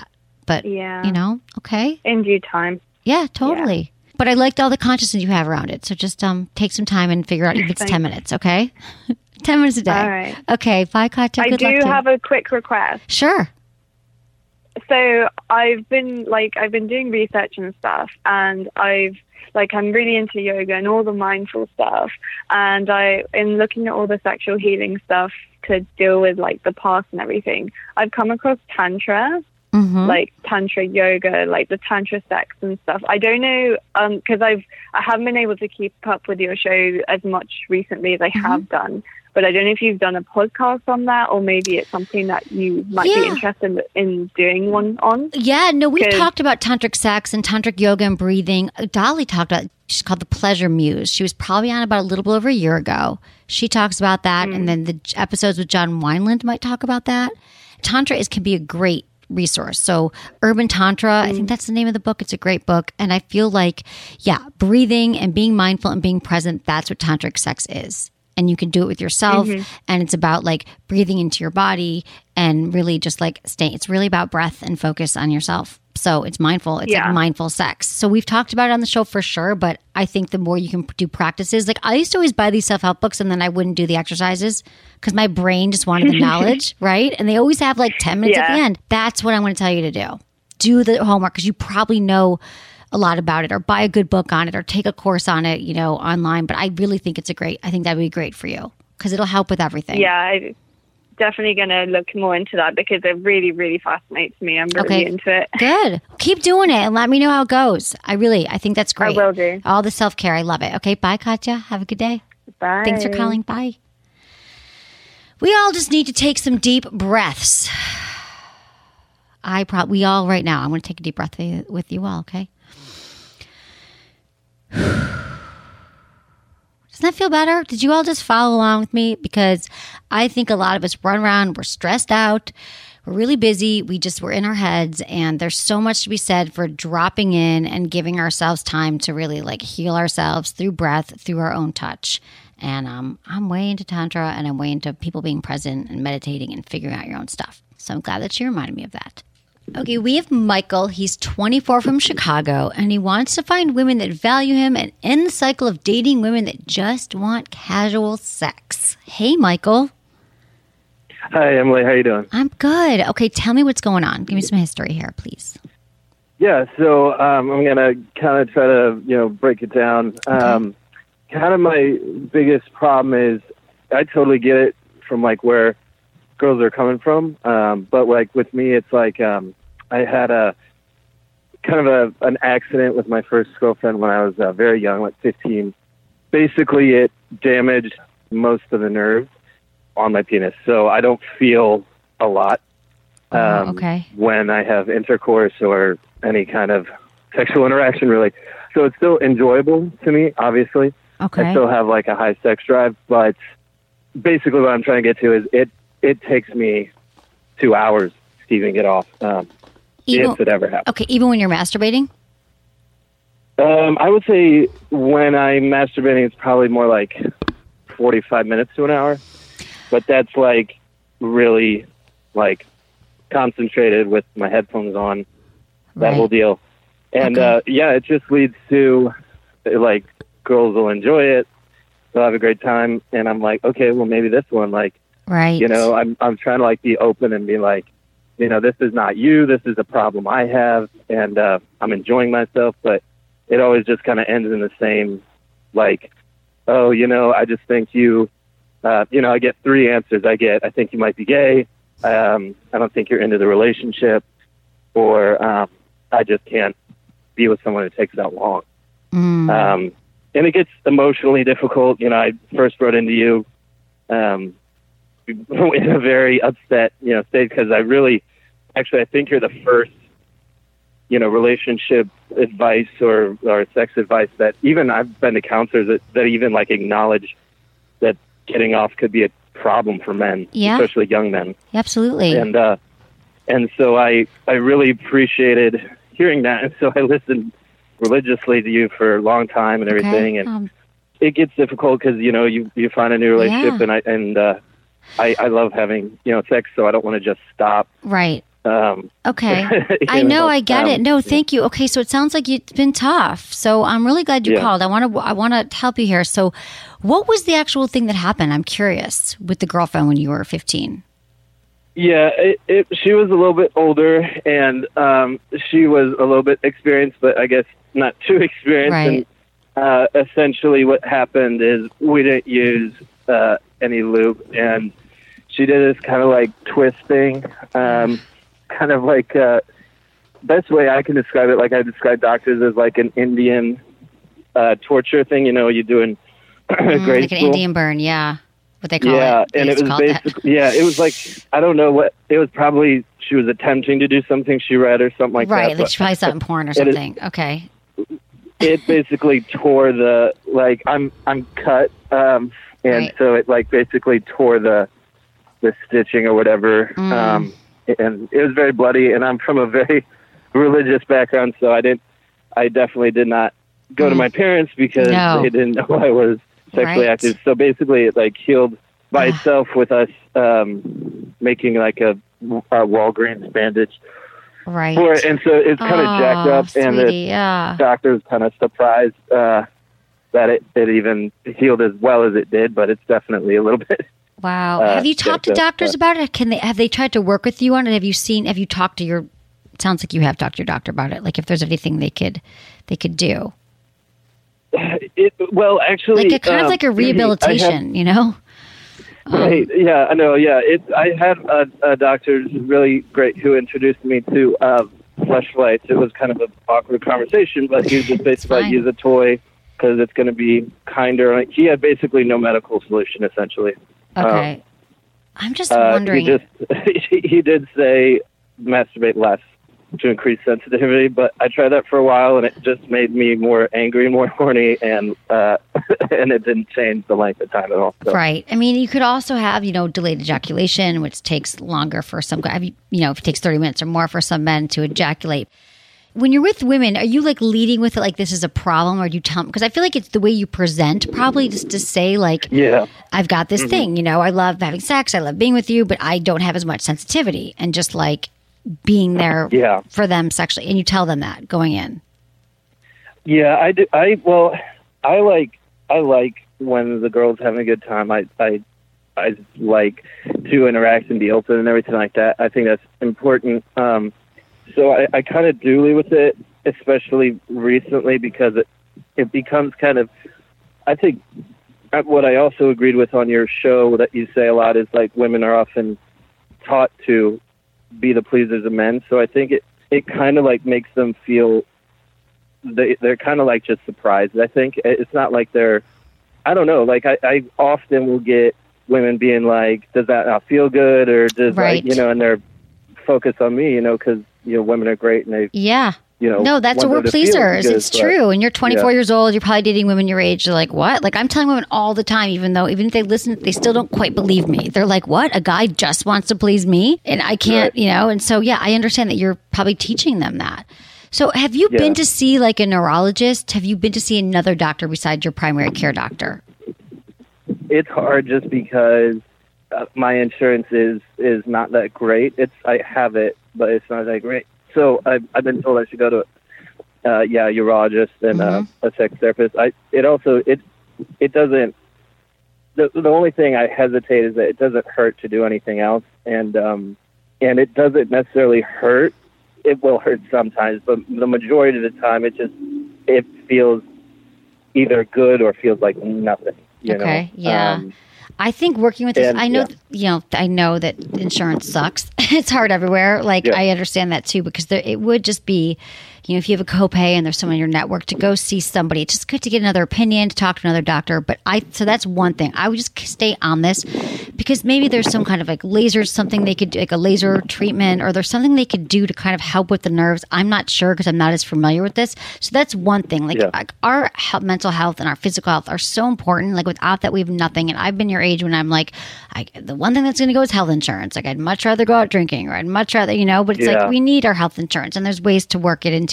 But, Yeah. you know, okay. In due time. Yeah, totally. Yeah. But I liked all the consciousness you have around it. So just um, take some time and figure out if it's ten minutes, okay? ten minutes a day. All right. Okay, bye, Katya. I Good do luck to have you. a quick request. Sure. So I've been like I've been doing research and stuff, and I've like I'm really into yoga and all the mindful stuff, and I in looking at all the sexual healing stuff to deal with like the past and everything, I've come across tantra, mm-hmm. like tantra yoga, like the tantra sex and stuff. I don't know um because I've I haven't been able to keep up with your show as much recently as I mm-hmm. have done. But I don't know if you've done a podcast on that, or maybe it's something that you might yeah. be interested in doing one on. Yeah, no, we've talked about tantric sex and tantric yoga and breathing. Dolly talked about, she's called the Pleasure Muse. She was probably on about a little bit over a year ago. She talks about that, mm. and then the episodes with John Wineland might talk about that. Tantra is can be a great resource. So Urban Tantra, mm. I think that's the name of the book. It's a great book. And I feel like, yeah, breathing and being mindful and being present, that's what tantric sex is. And you can do it with yourself. Mm-hmm. And it's about like breathing into your body and really just like stay. It's really about breath and focus on yourself. So it's mindful. It's yeah. like mindful sex. So we've talked about it on the show for sure. But I think the more you can do practices, like I used to always buy these self-help books and then I wouldn't do the exercises because my brain just wanted the knowledge, right? And they always have like ten minutes yeah. at the end. That's what I want to tell you to do. Do the homework because you probably know a lot about it, or buy a good book on it, or take a course on it, you know, online. But I really think it's a great, I think that would be great for you because it'll help with everything. Yeah, I'm definitely going to look more into that because it really, really fascinates me. I'm really okay. into it. Good. Keep doing it and let me know how it goes. I really, I think that's great. I will do. All the self-care. I love it. Okay. Bye, Katya. Have a good day. Bye. Thanks for calling. Bye. We all just need to take some deep breaths. I probably, we all right now, I'm going to take a deep breath with you all. Okay. Doesn't that feel better? Did you all just follow along with me? Because I think a lot of us run around, we're stressed out, we're really busy, we just, we're in our heads, and there's so much to be said for dropping in and giving ourselves time to really like heal ourselves through breath, through our own touch. And um, I'm way into Tantra, and I'm way into people being present and meditating and figuring out your own stuff. So I'm glad that she reminded me of that. Okay, we have Michael. He's twenty-four from Chicago, and he wants to find women that value him and end the cycle of dating women that just want casual sex. Hey, Michael. Hi, Emily. How you doing? I'm good. Okay, tell me what's going on. Give me some history here, please. Yeah, so um, I'm going to kind of try to, you know, break it down. Okay. Um, kind of my biggest problem is I totally get it from, like, where girls are coming from. Um, but like with me, it's like, um, I had a kind of a, an accident with my first girlfriend when I was uh, very young, like fifteen. Basically it damaged most of the nerves on my penis. So I don't feel a lot, um, oh, okay. when I have intercourse or any kind of sexual interaction really. So it's still enjoyable to me, obviously. Okay. I still have like a high sex drive, but basically what I'm trying to get to is it, It takes me two hours to even get off, um, even, if it ever happens. Okay, even when you're masturbating? Um, I would say when I'm masturbating, it's probably more like forty-five minutes to an hour. But that's like really like concentrated with my headphones on, that right. whole deal. And okay. uh, yeah, it just leads to like girls will enjoy it. They'll have a great time. And I'm like, okay, well, maybe this one, like, right. You know, I'm I'm trying to like be open and be like, you know, this is not you. This is a problem I have, and uh, I'm enjoying myself. But it always just kind of ends in the same, like, oh, you know, I just think you, uh, you know, I get three answers. I get, I think you might be gay. Um, I don't think you're into the relationship, or um, I just can't be with someone who takes that long. Mm. Um, and it gets emotionally difficult. You know, I first wrote into you. Um, in a very upset, you know, state because I really, actually, I think you're the first, you know, relationship advice or, or sex advice that even I've been to counselors that, that even like acknowledge that getting off could be a problem for men, yeah. especially young men. Absolutely. And, uh, and so I, I really appreciated hearing that. And so I listened religiously to you for a long time and everything. Okay. And um, it gets difficult because, you know, you, you find a new relationship yeah. and I, and, uh, I, I love having, you know, sex, so I don't want to just stop. Right. Um, okay. I know, I get um, it. No, thank you. Okay, so it sounds like it's been tough. So I'm really glad you yeah. called. I want to I want to help you here. So what was the actual thing that happened? I'm curious with the girlfriend when you were fifteen. Yeah, it, it, she was a little bit older, and um, she was a little bit experienced, but I guess not too experienced. Right. And uh, essentially what happened is we didn't use uh, any lube, and she did this kind of like twist thing, um, kind of like, uh, best way I can describe it, like I describe doctors as like an Indian uh, torture thing, you know, you're doing mm, grade like an school. Indian burn, yeah. What they call yeah, it. Yeah, and it was basically, yeah, it was like, I don't know what, it was probably, she was attempting to do something she read or something like right, that. Right, like she probably saw it in porn or something. It, okay. It basically tore the, like, I'm I'm cut, um, and right. so it, like, basically tore the the stitching or whatever, mm. um, and it was very bloody, and I'm from a very religious background, so I didn't, I definitely did not go mm. to my parents because no. they didn't know I was sexually right. active. So basically it like healed by itself with us um, making like a, a Walgreens bandage right. for it. And so it's kind of oh, jacked up, sweetie, and the yeah. doctor's kind of surprised uh, that it, it even healed as well as it did, but it's definitely a little bit. Wow. Uh, have you talked to doctors up. about it? Can they, have they tried to work with you on it? Have you seen, have you talked to your, it sounds like you have talked to your doctor about it. Like if there's anything they could, they could do. It, well, actually, like it kind um, of like a rehabilitation, have, you know? Um, right. Yeah, I know. Yeah. It, I had a, a doctor who's really great who introduced me to uh, fleshlights. It was kind of an awkward conversation, but he was just basically like, use a toy because it's going to be kinder. Like, he had basically no medical solution, essentially. Okay. Um, I'm just uh, wondering. He, just, he, he did say masturbate less to increase sensitivity, but I tried that for a while, and it just made me more angry, more horny, and uh, and it didn't change the length of time at all. So. Right. I mean, you could also have, you know, delayed ejaculation, which takes longer for some guys. You know, if it takes thirty minutes or more for some men to ejaculate. When you're with women, are you like leading with it like this is a problem, or do you tell them? Because I feel like it's the way you present, probably just to say like, yeah, I've got this mm-hmm. thing, you know, I love having sex, I love being with you, but I don't have as much sensitivity, and just like being there yeah. for them sexually, and you tell them that going in. Yeah, I do. I well, I like I like when the girl's having a good time. I I I like to interact and be open and everything like that. I think that's important. Um, so I, I kind of dooley with it, especially recently, because it it becomes kind of. I think what I also agreed with on your show that you say a lot is like women are often taught to be the pleasers of men. So I think it, it kind of like makes them feel they, they're kind of like just surprised. I think it's not like they're, I don't know, like I, I often will get women being like, does that not feel good? Or does right. like, you know, and they're focused on me, you know, cause you know, women are great and they, yeah. You know, no, that's what we're pleasers. Good, it's but, true. And you're twenty-four yeah. years old. You're probably dating women your age. They're like, what? Like I'm telling women all the time, even though, even if they listen, they still don't quite believe me. They're like, what? A guy just wants to please me? And I can't, right. you know? And so, yeah, I understand that you're probably teaching them that. So have you yeah. been to see like a neurologist? Have you been to see another doctor besides your primary care doctor? It's hard just because uh, my insurance is, is not that great. It's, I have it, but it's not that great. So I've, I've been told I should go to, uh, yeah, a urologist and mm-hmm. uh, a sex therapist. I, it also, it, it doesn't, the, the only thing I hesitate is that it doesn't hurt to do anything else. And, um, and it doesn't necessarily hurt. It will hurt sometimes, but the majority of the time it just, it feels either good or feels like nothing, you okay, know? Yeah. Um, I think working with this, and, I know, yeah. you know, I know that insurance sucks. It's hard everywhere. Like, yeah. I understand that too, because there, it would just be, you know, if you have a copay and there's someone in your network, to go see somebody. It's just good to get another opinion, to talk to another doctor. But I, so that's one thing. I would just stay on this because maybe there's some kind of like laser, something they could do, like a laser treatment, or there's something they could do to kind of help with the nerves. I'm not sure because I'm not as familiar with this. So that's one thing. Like, yeah. like our health, mental health and our physical health are so important. Like without that, we have nothing. And I've been your age when I'm like, I, the one thing that's going to go is health insurance. Like I'd much rather go out drinking, or I'd much rather, you know, but it's yeah. like we need our health insurance, and there's ways to work it into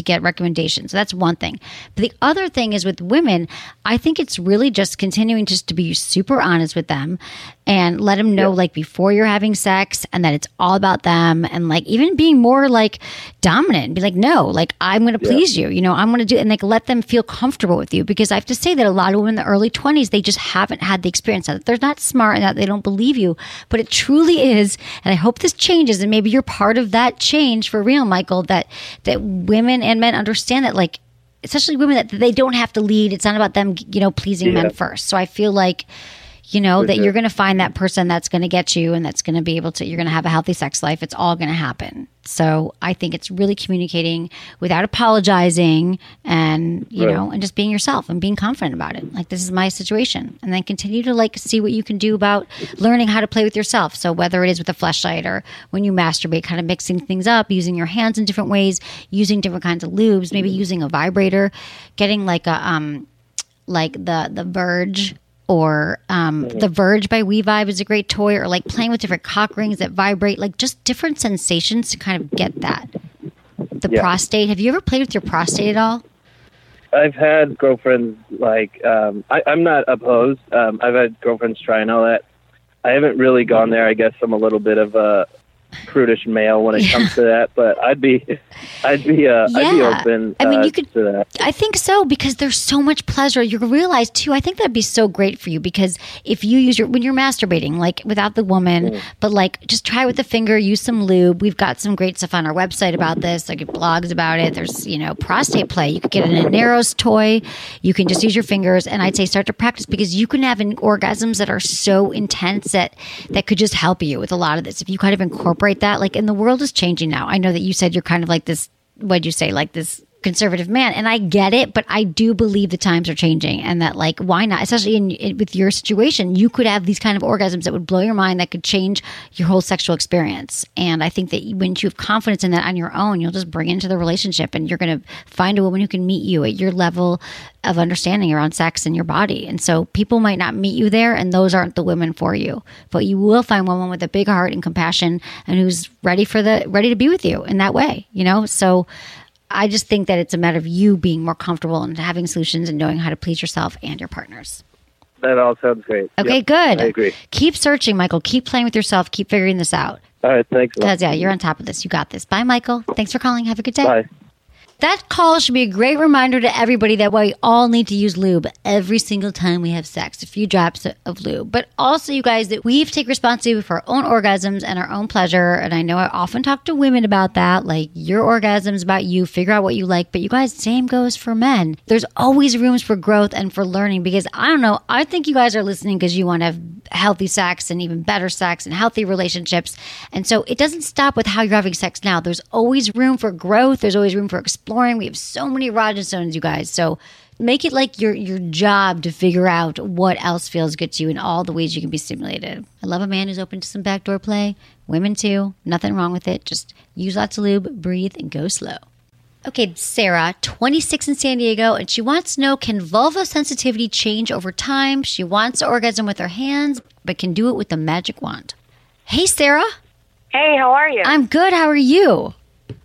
to get recommendations. So that's one thing. But the other thing is with women, I think it's really just continuing just to be super honest with them and let them know, yeah. like, before you're having sex, and that it's all about them, and like even being more like dominant and be like, no, like, I'm going to please yeah. you, you know, I'm going to do, and like let them feel comfortable with you. Because I have to say that a lot of women in the early twenties, they just haven't had the experience of it. They're not smart and that they don't believe you, but it truly is. And I hope this changes, and maybe you're part of that change for real, Michael, that, that women and men understand that, like, especially women, that they don't have to lead. It's not about them, you know, pleasing yeah. men first. So I feel like, you know, that you're going to find that person that's going to get you, and that's going to be able to, you're going to have a healthy sex life. It's all going to happen. So I think it's really communicating without apologizing, and, you right. know, and just being yourself and being confident about it. Like, this is my situation. And then continue to like see what you can do about learning how to play with yourself. So whether it is with a fleshlight or when you masturbate, kind of mixing things up, using your hands in different ways, using different kinds of lubes, maybe using a vibrator, getting like a, um, like the, the Verge, or um, the Verge by WeVibe is a great toy, or like playing with different cock rings that vibrate, like just different sensations to kind of get that. The yeah. prostate. Have you ever played with your prostate at all? I've had girlfriends, like, um, I, I'm not opposed. Um, I've had girlfriends try and all that. I haven't really gone there. I guess I'm a little bit of a prudish male when it yeah. comes to that, but I'd be, I'd be, uh, yeah. I'd be open. Uh, I mean, you could. To that. I think so, because there's so much pleasure. You realize too. I think that'd be so great for you, because if you use your when you're masturbating, like without the woman, mm. but like just try with the finger, use some lube. We've got some great stuff on our website about this. Like blogs about it. There's you know prostate play. You could get an Aneros toy. You can just use your fingers, and I'd say start to practice, because you can have an orgasms that are so intense that that could just help you with a lot of this if you kind of incorporate that. Like, and the world is changing now. I know that you said you're kind of like this, what'd you say, like this conservative man, and I get it, but I do believe the times are changing, and that like, why not, especially in, in with your situation, you could have these kind of orgasms that would blow your mind, that could change your whole sexual experience. And I think that when you have confidence in that on your own, you'll just bring it into the relationship, and you're going to find a woman who can meet you at your level of understanding around sex and your body. And so people might not meet you there, and those aren't the women for you, but you will find one with a big heart and compassion, and who's ready for the ready to be with you in that way, you know. So I just think that it's a matter of you being more comfortable and having solutions and knowing how to please yourself and your partners. That all sounds great. Okay, yep, good. I agree. Keep searching, Michael. Keep playing with yourself. Keep figuring this out. All right, thanks. Because, yeah, you're on top of this. You got this. Bye, Michael. Thanks for calling. Have a good day. Bye. That call should be a great reminder to everybody that we all need to use lube every single time we have sex, a few drops of lube. But also, you guys, that we take responsibility for our own orgasms and our own pleasure. And I know I often talk to women about that, like your orgasms about you, figure out what you like. But you guys, same goes for men. There's always rooms for growth and for learning, because I don't know, I think you guys are listening because you want to have healthy sex and even better sex and healthy relationships. And so it doesn't stop with how you're having sex now. There's always room for growth. There's always room for exploring. We have so many erogenous zones, you guys. So make it like your your job to figure out what else feels good to you in all the ways you can be stimulated. I love a man who's open to some backdoor play. Women too. Nothing wrong with it. Just use lots of lube, breathe, and go slow. Okay, Sarah, twenty-six in San Diego, and she wants to know, can vulva sensitivity change over time? She wants to orgasm with her hands, but can do it with the magic wand. Hey, Sarah. Hey, how are you? I'm good. How are you?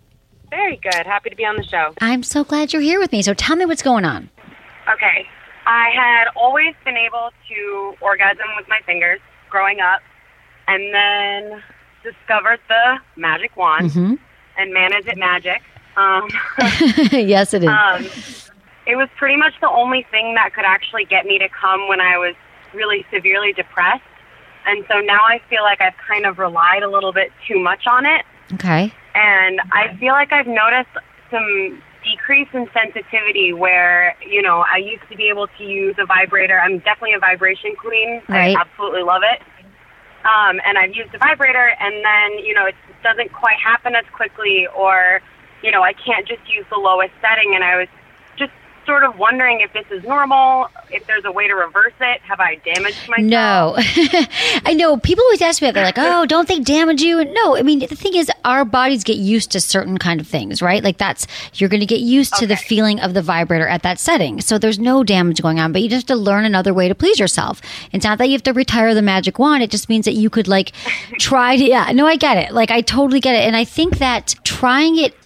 Very good. Happy to be on the show. I'm so glad you're here with me. So tell me what's going on. Okay. I had always been able to orgasm with my fingers growing up, and then discovered the magic wand, mm-hmm. and man, is it magic. Um, yes, it is. Um, it was pretty much the only thing that could actually get me to come when I was really severely depressed. And so now I feel like I've kind of relied a little bit too much on it. Okay. And I feel like I've noticed some decrease in sensitivity where, you know, I used to be able to use a vibrator. I'm definitely a vibration queen. Right. I absolutely love it. Um, and I've used a vibrator, and then, you know, it doesn't quite happen as quickly, or, you know, I can't just use the lowest setting. And I was just sort of wondering if this is normal, if there's a way to reverse it. Have I damaged myself? No. I know. People always ask me that. They're like, oh, don't they damage you? No. I mean, the thing is, our bodies get used to certain kind of things, right? Like that's, you're going to get used okay. to the feeling of the vibrator at that setting. So there's no damage going on, but you just have to learn another way to please yourself. It's not that you have to retire the magic wand. It just means that you could like try to, yeah, no, I get it. Like I totally get it. And I think that trying it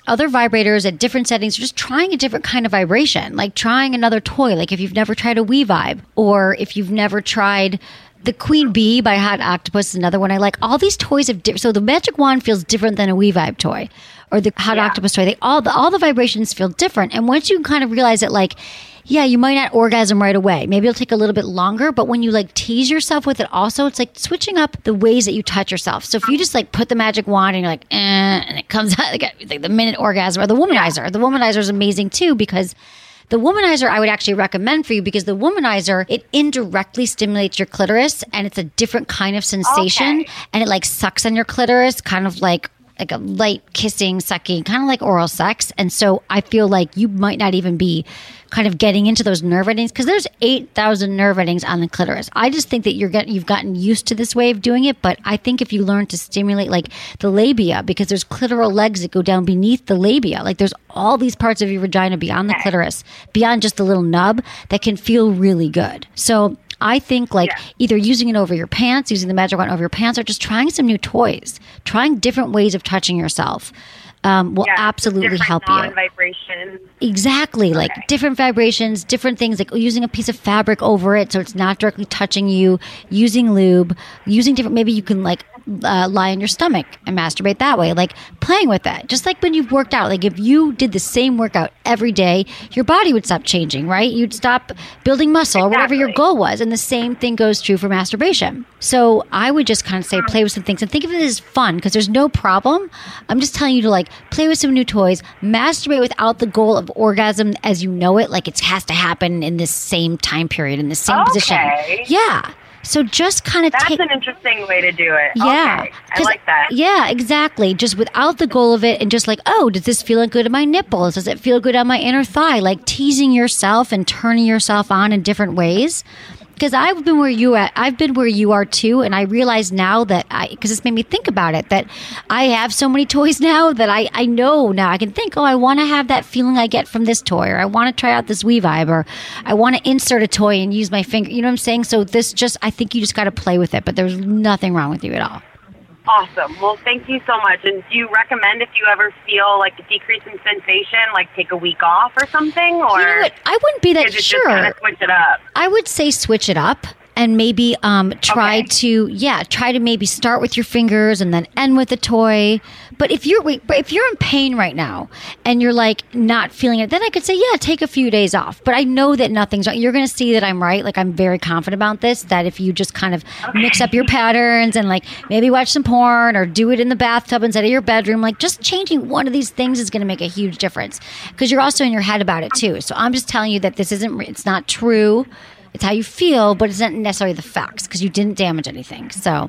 other vibrators at different settings, just trying a different kind of vibration, like trying another toy. Like if you've never tried a WeVibe, or if you've never tried the Queen Bee by Hot Octopuss is another one I like. All these toys have different. So the Magic Wand feels different than a WeVibe toy, or the Hot yeah. Octopuss toy. They all the, all the vibrations feel different. And once you kind of realize that, like, yeah, you might not orgasm right away. Maybe it'll take a little bit longer. But when you like tease yourself with it, also, it's like switching up the ways that you touch yourself. So if you just like put the Magic Wand and you're like, eh, and it comes out like, like the minute orgasm, or the Womanizer. The Womanizer is amazing too, because the Womanizer I would actually recommend for you, because the Womanizer, it indirectly stimulates your clitoris, and it's a different kind of sensation. Okay. And it like sucks on your clitoris, kind of like like a light kissing, sucking, kind of like oral sex. And so I feel like you might not even be kind of getting into those nerve endings, because there's eight thousand nerve endings on the clitoris. I just think that you're get, you've gotten used to this way of doing it. But I think if you learn to stimulate like the labia, because there's clitoral legs that go down beneath the labia, like there's all these parts of your vagina beyond the clitoris, beyond just the little nub, that can feel really good. So I think like yeah. either using it over your pants, using the Magic Wand over your pants, or just trying some new toys, trying different ways of touching yourself. Um, will yeah, absolutely help you. Vibrations. Exactly. Okay. Like different vibrations, different things, like using a piece of fabric over it so it's not directly touching you, using lube, using different, maybe you can like uh, lie on your stomach and masturbate that way, like playing with that. Just like when you've worked out, like if you did the same workout every day, your body would stop changing, right? You'd stop building muscle exactly. or whatever your goal was. And the same thing goes true for masturbation. So I would just kind of say play with some things and think of it as fun, because there's no problem. I'm just telling you to like play with some new toys, masturbate without the goal of orgasm as you know it, like it has to happen in this same time period, in the same okay. position. Yeah. So just kind of That's take... an interesting way to do it. Yeah. Okay. I like that. Yeah, exactly. Just without the goal of it, and just like, oh, does this feel good on my nipples? Does it feel good on my inner thigh? Like teasing yourself and turning yourself on in different ways. Because I've been where you at, I've been where you are too, and I realize now that I, because this made me think about it, that I have so many toys now that I, I know now I can think, oh, I want to have that feeling I get from this toy, or I want to try out this WeVibe, or I want to insert a toy and use my finger. You know what I'm saying? So this just, I think you just got to play with it, but there's nothing wrong with you at all. Awesome. Well, thank you so much. And do you recommend, if you ever feel like a decrease in sensation, like take a week off or something? Or you know what? I wouldn't be that is it sure. Just kind of switch it up? I would say switch it up. And maybe um, try okay. to, yeah, try to maybe start with your fingers and then end with a toy. But if you're wait, but if you're in pain right now and you're like not feeling it, then I could say, yeah, take a few days off. But I know that nothing's wrong. You're going to see that I'm right. Like I'm very confident about this, that if you just kind of okay. mix up your patterns and like maybe watch some porn or do it in the bathtub instead of your bedroom, like just changing one of these things is going to make a huge difference, because you're also in your head about it too. So I'm just telling you that this isn't, it's not true. It's how you feel, but it's not necessarily the facts, because you didn't damage anything. So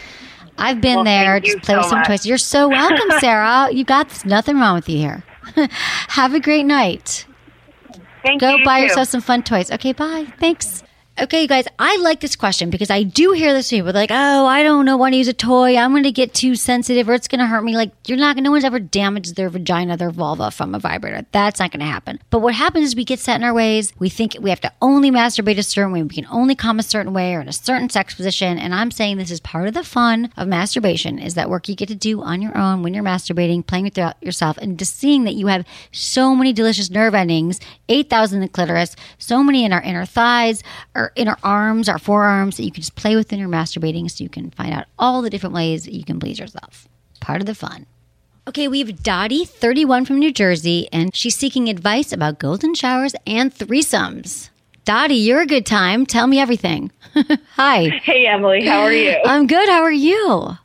I've been well, there. Just play so with some much. toys. You're so welcome, Sarah. You got this. Nothing wrong with you here. Have a great night. Thank Go you. buy too. yourself some fun toys. Okay, bye. Thanks. Okay, you guys, I like this question because I do hear this from people. They're like, oh, I don't know, want to use a toy. I'm going to get too sensitive or it's going to hurt me. Like, you're not, no one's ever damaged their vagina, their vulva from a vibrator. That's not going to happen. But what happens is we get set in our ways. We think we have to only masturbate a certain way. We can only come a certain way or in a certain sex position. And I'm saying this is part of the fun of masturbation, is that work you get to do on your own when you're masturbating, playing with yourself, and just seeing that you have so many delicious nerve endings, eight thousand in the clitoris, so many in our inner thighs, or in our arms, our forearms, that you can just play with when you're masturbating, so you can find out all the different ways that you can please yourself. Part of the fun. Okay, we have Dottie, thirty-one, from New Jersey, and she's seeking advice about golden showers and threesomes. Dottie, you're a good time. Tell me everything. Hi. Hey, Emily. How are you? I'm good. How are you?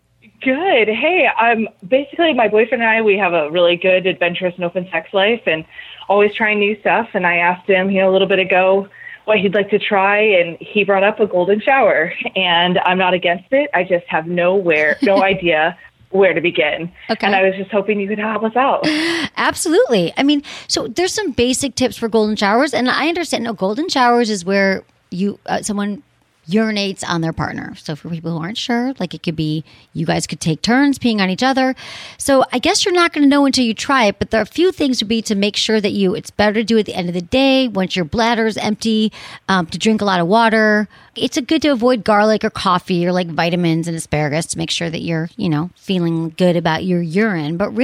Good. Hey, I'm basically, my boyfriend and I, we have a really good, adventurous and open sex life and always trying new stuff. And I asked him, you know, a little bit ago what he'd like to try, and he brought up a golden shower. And I'm not against it. I just have nowhere, no idea where to begin. Okay. And I was just hoping you could help us out. Absolutely. I mean, so there's some basic tips for golden showers. And I understand, no, golden showers is where you, uh, someone urinates on their partner. So for people who aren't sure, like it could be, you guys could take turns peeing on each other. So I guess you're not going to know until you try it, but there are a few things would be to make sure that you, it's better to do at the end of the day, once your bladder's empty, um, to drink a lot of water. It's a good to avoid garlic or coffee or like vitamins and asparagus to make sure that you're, you know, feeling good about your urine. But really,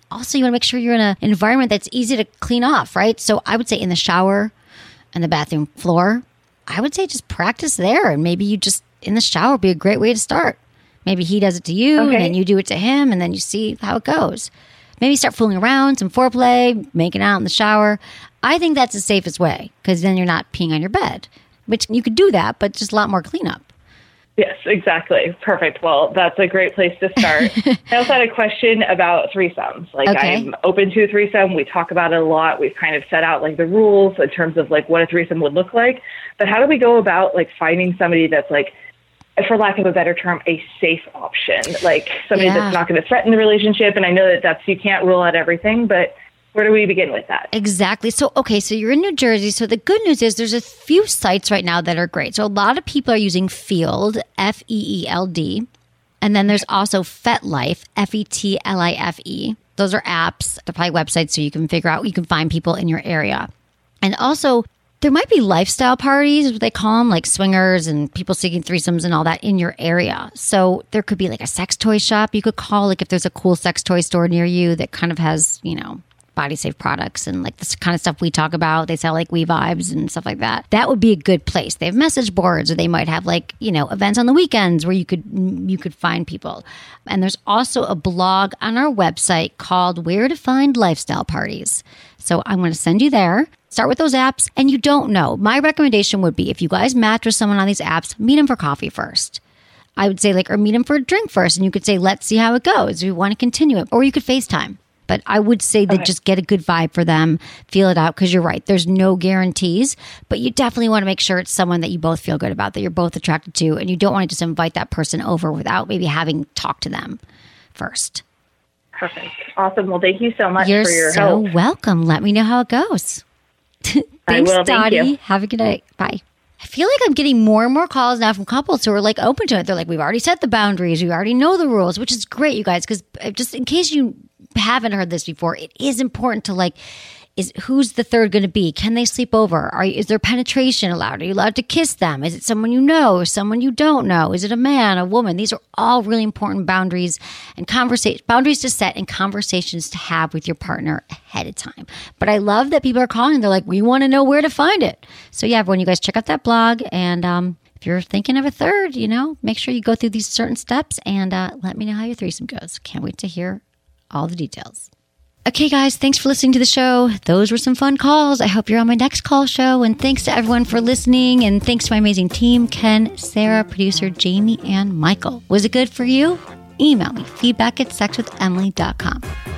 also you want to make sure you're in an environment that's easy to clean off, right? So I would say in the shower and the bathroom floor, I would say just practice there. And maybe you just in the shower would be a great way to start. Maybe he does it to you Okay. and then you do it to him and then you see how it goes. Maybe start fooling around, some foreplay, making out in the shower. I think that's the safest way because then you're not peeing on your bed, which you could do that, but just a lot more cleanup. Yes, exactly. Perfect. Well, that's a great place to start. I also had a question about threesomes. Like Okay. I'm open to a threesome. We talk about it a lot. We've kind of set out like the rules in terms of like what a threesome would look like. But how do we go about like finding somebody that's like, for lack of a better term, a safe option, like somebody Yeah. that's not going to threaten the relationship? And I know that that's, you can't rule out everything, but where do we begin with that? Exactly. So, okay, so you're in New Jersey. So the good news is there's a few sites right now that are great. So a lot of people are using Feeld, F E E L D. And then there's also FetLife, F E T L I F E. Those are apps. They're probably websites so you can figure out, you can find people in your area. And also, there might be lifestyle parties, what they call them, like swingers and people seeking threesomes and all that in your area. So there could be like a sex toy shop you could call, like if there's a cool sex toy store near you that kind of has, you know, body safe products and like this kind of stuff we talk about. They sell like We Vibes and stuff like that. That would be a good place. They have message boards, or they might have like, you know, events on the weekends where you could you could find people. And there's also a blog on our website called Where to Find Lifestyle Parties. So I'm going to send you there. Start with those apps, and you don't know. My recommendation would be if you guys match with someone on these apps, meet them for coffee first. I would say like, or meet them for a drink first, and you could say, let's see how it goes. Do we want to continue it? Or you could FaceTime. But I would say that Okay. just get a good vibe for them, feel it out, because you're right. There's no guarantees, but you definitely want to make sure it's someone that you both feel good about, that you're both attracted to, and you don't want to just invite that person over without maybe having talked to them first. Perfect. Awesome. Well, thank you so much You're for your so help. welcome. Let me know how it goes. Thanks, I will. Thank Dottie. you. Have a good night. Bye. I feel like I'm getting more and more calls now from couples who are like open to it. They're like, we've already set the boundaries. We already know the rules, which is great, you guys, because just in case you haven't heard this before, it is important to like, is who's the third going to be? Can they sleep over? Are is there penetration allowed? Are you allowed to kiss them? Is it someone you know? Someone you don't know? Is it a man, a woman? These are all really important boundaries and conversation boundaries to set and conversations to have with your partner ahead of time. But I love that people are calling. They're like, we want to know where to find it. So yeah, everyone, you guys check out that blog, and um, if you're thinking of a third, you know, make sure you go through these certain steps and uh, let me know how your threesome goes. Can't wait to hear all the details. Okay, guys, thanks for listening to the show. Those were some fun calls. I hope you're on my next call show. And thanks to everyone for listening. And thanks to my amazing team, Ken, Sarah, producer Jamie, and Michael. Was it good for you? Email me, feedback at sex with emily dot com.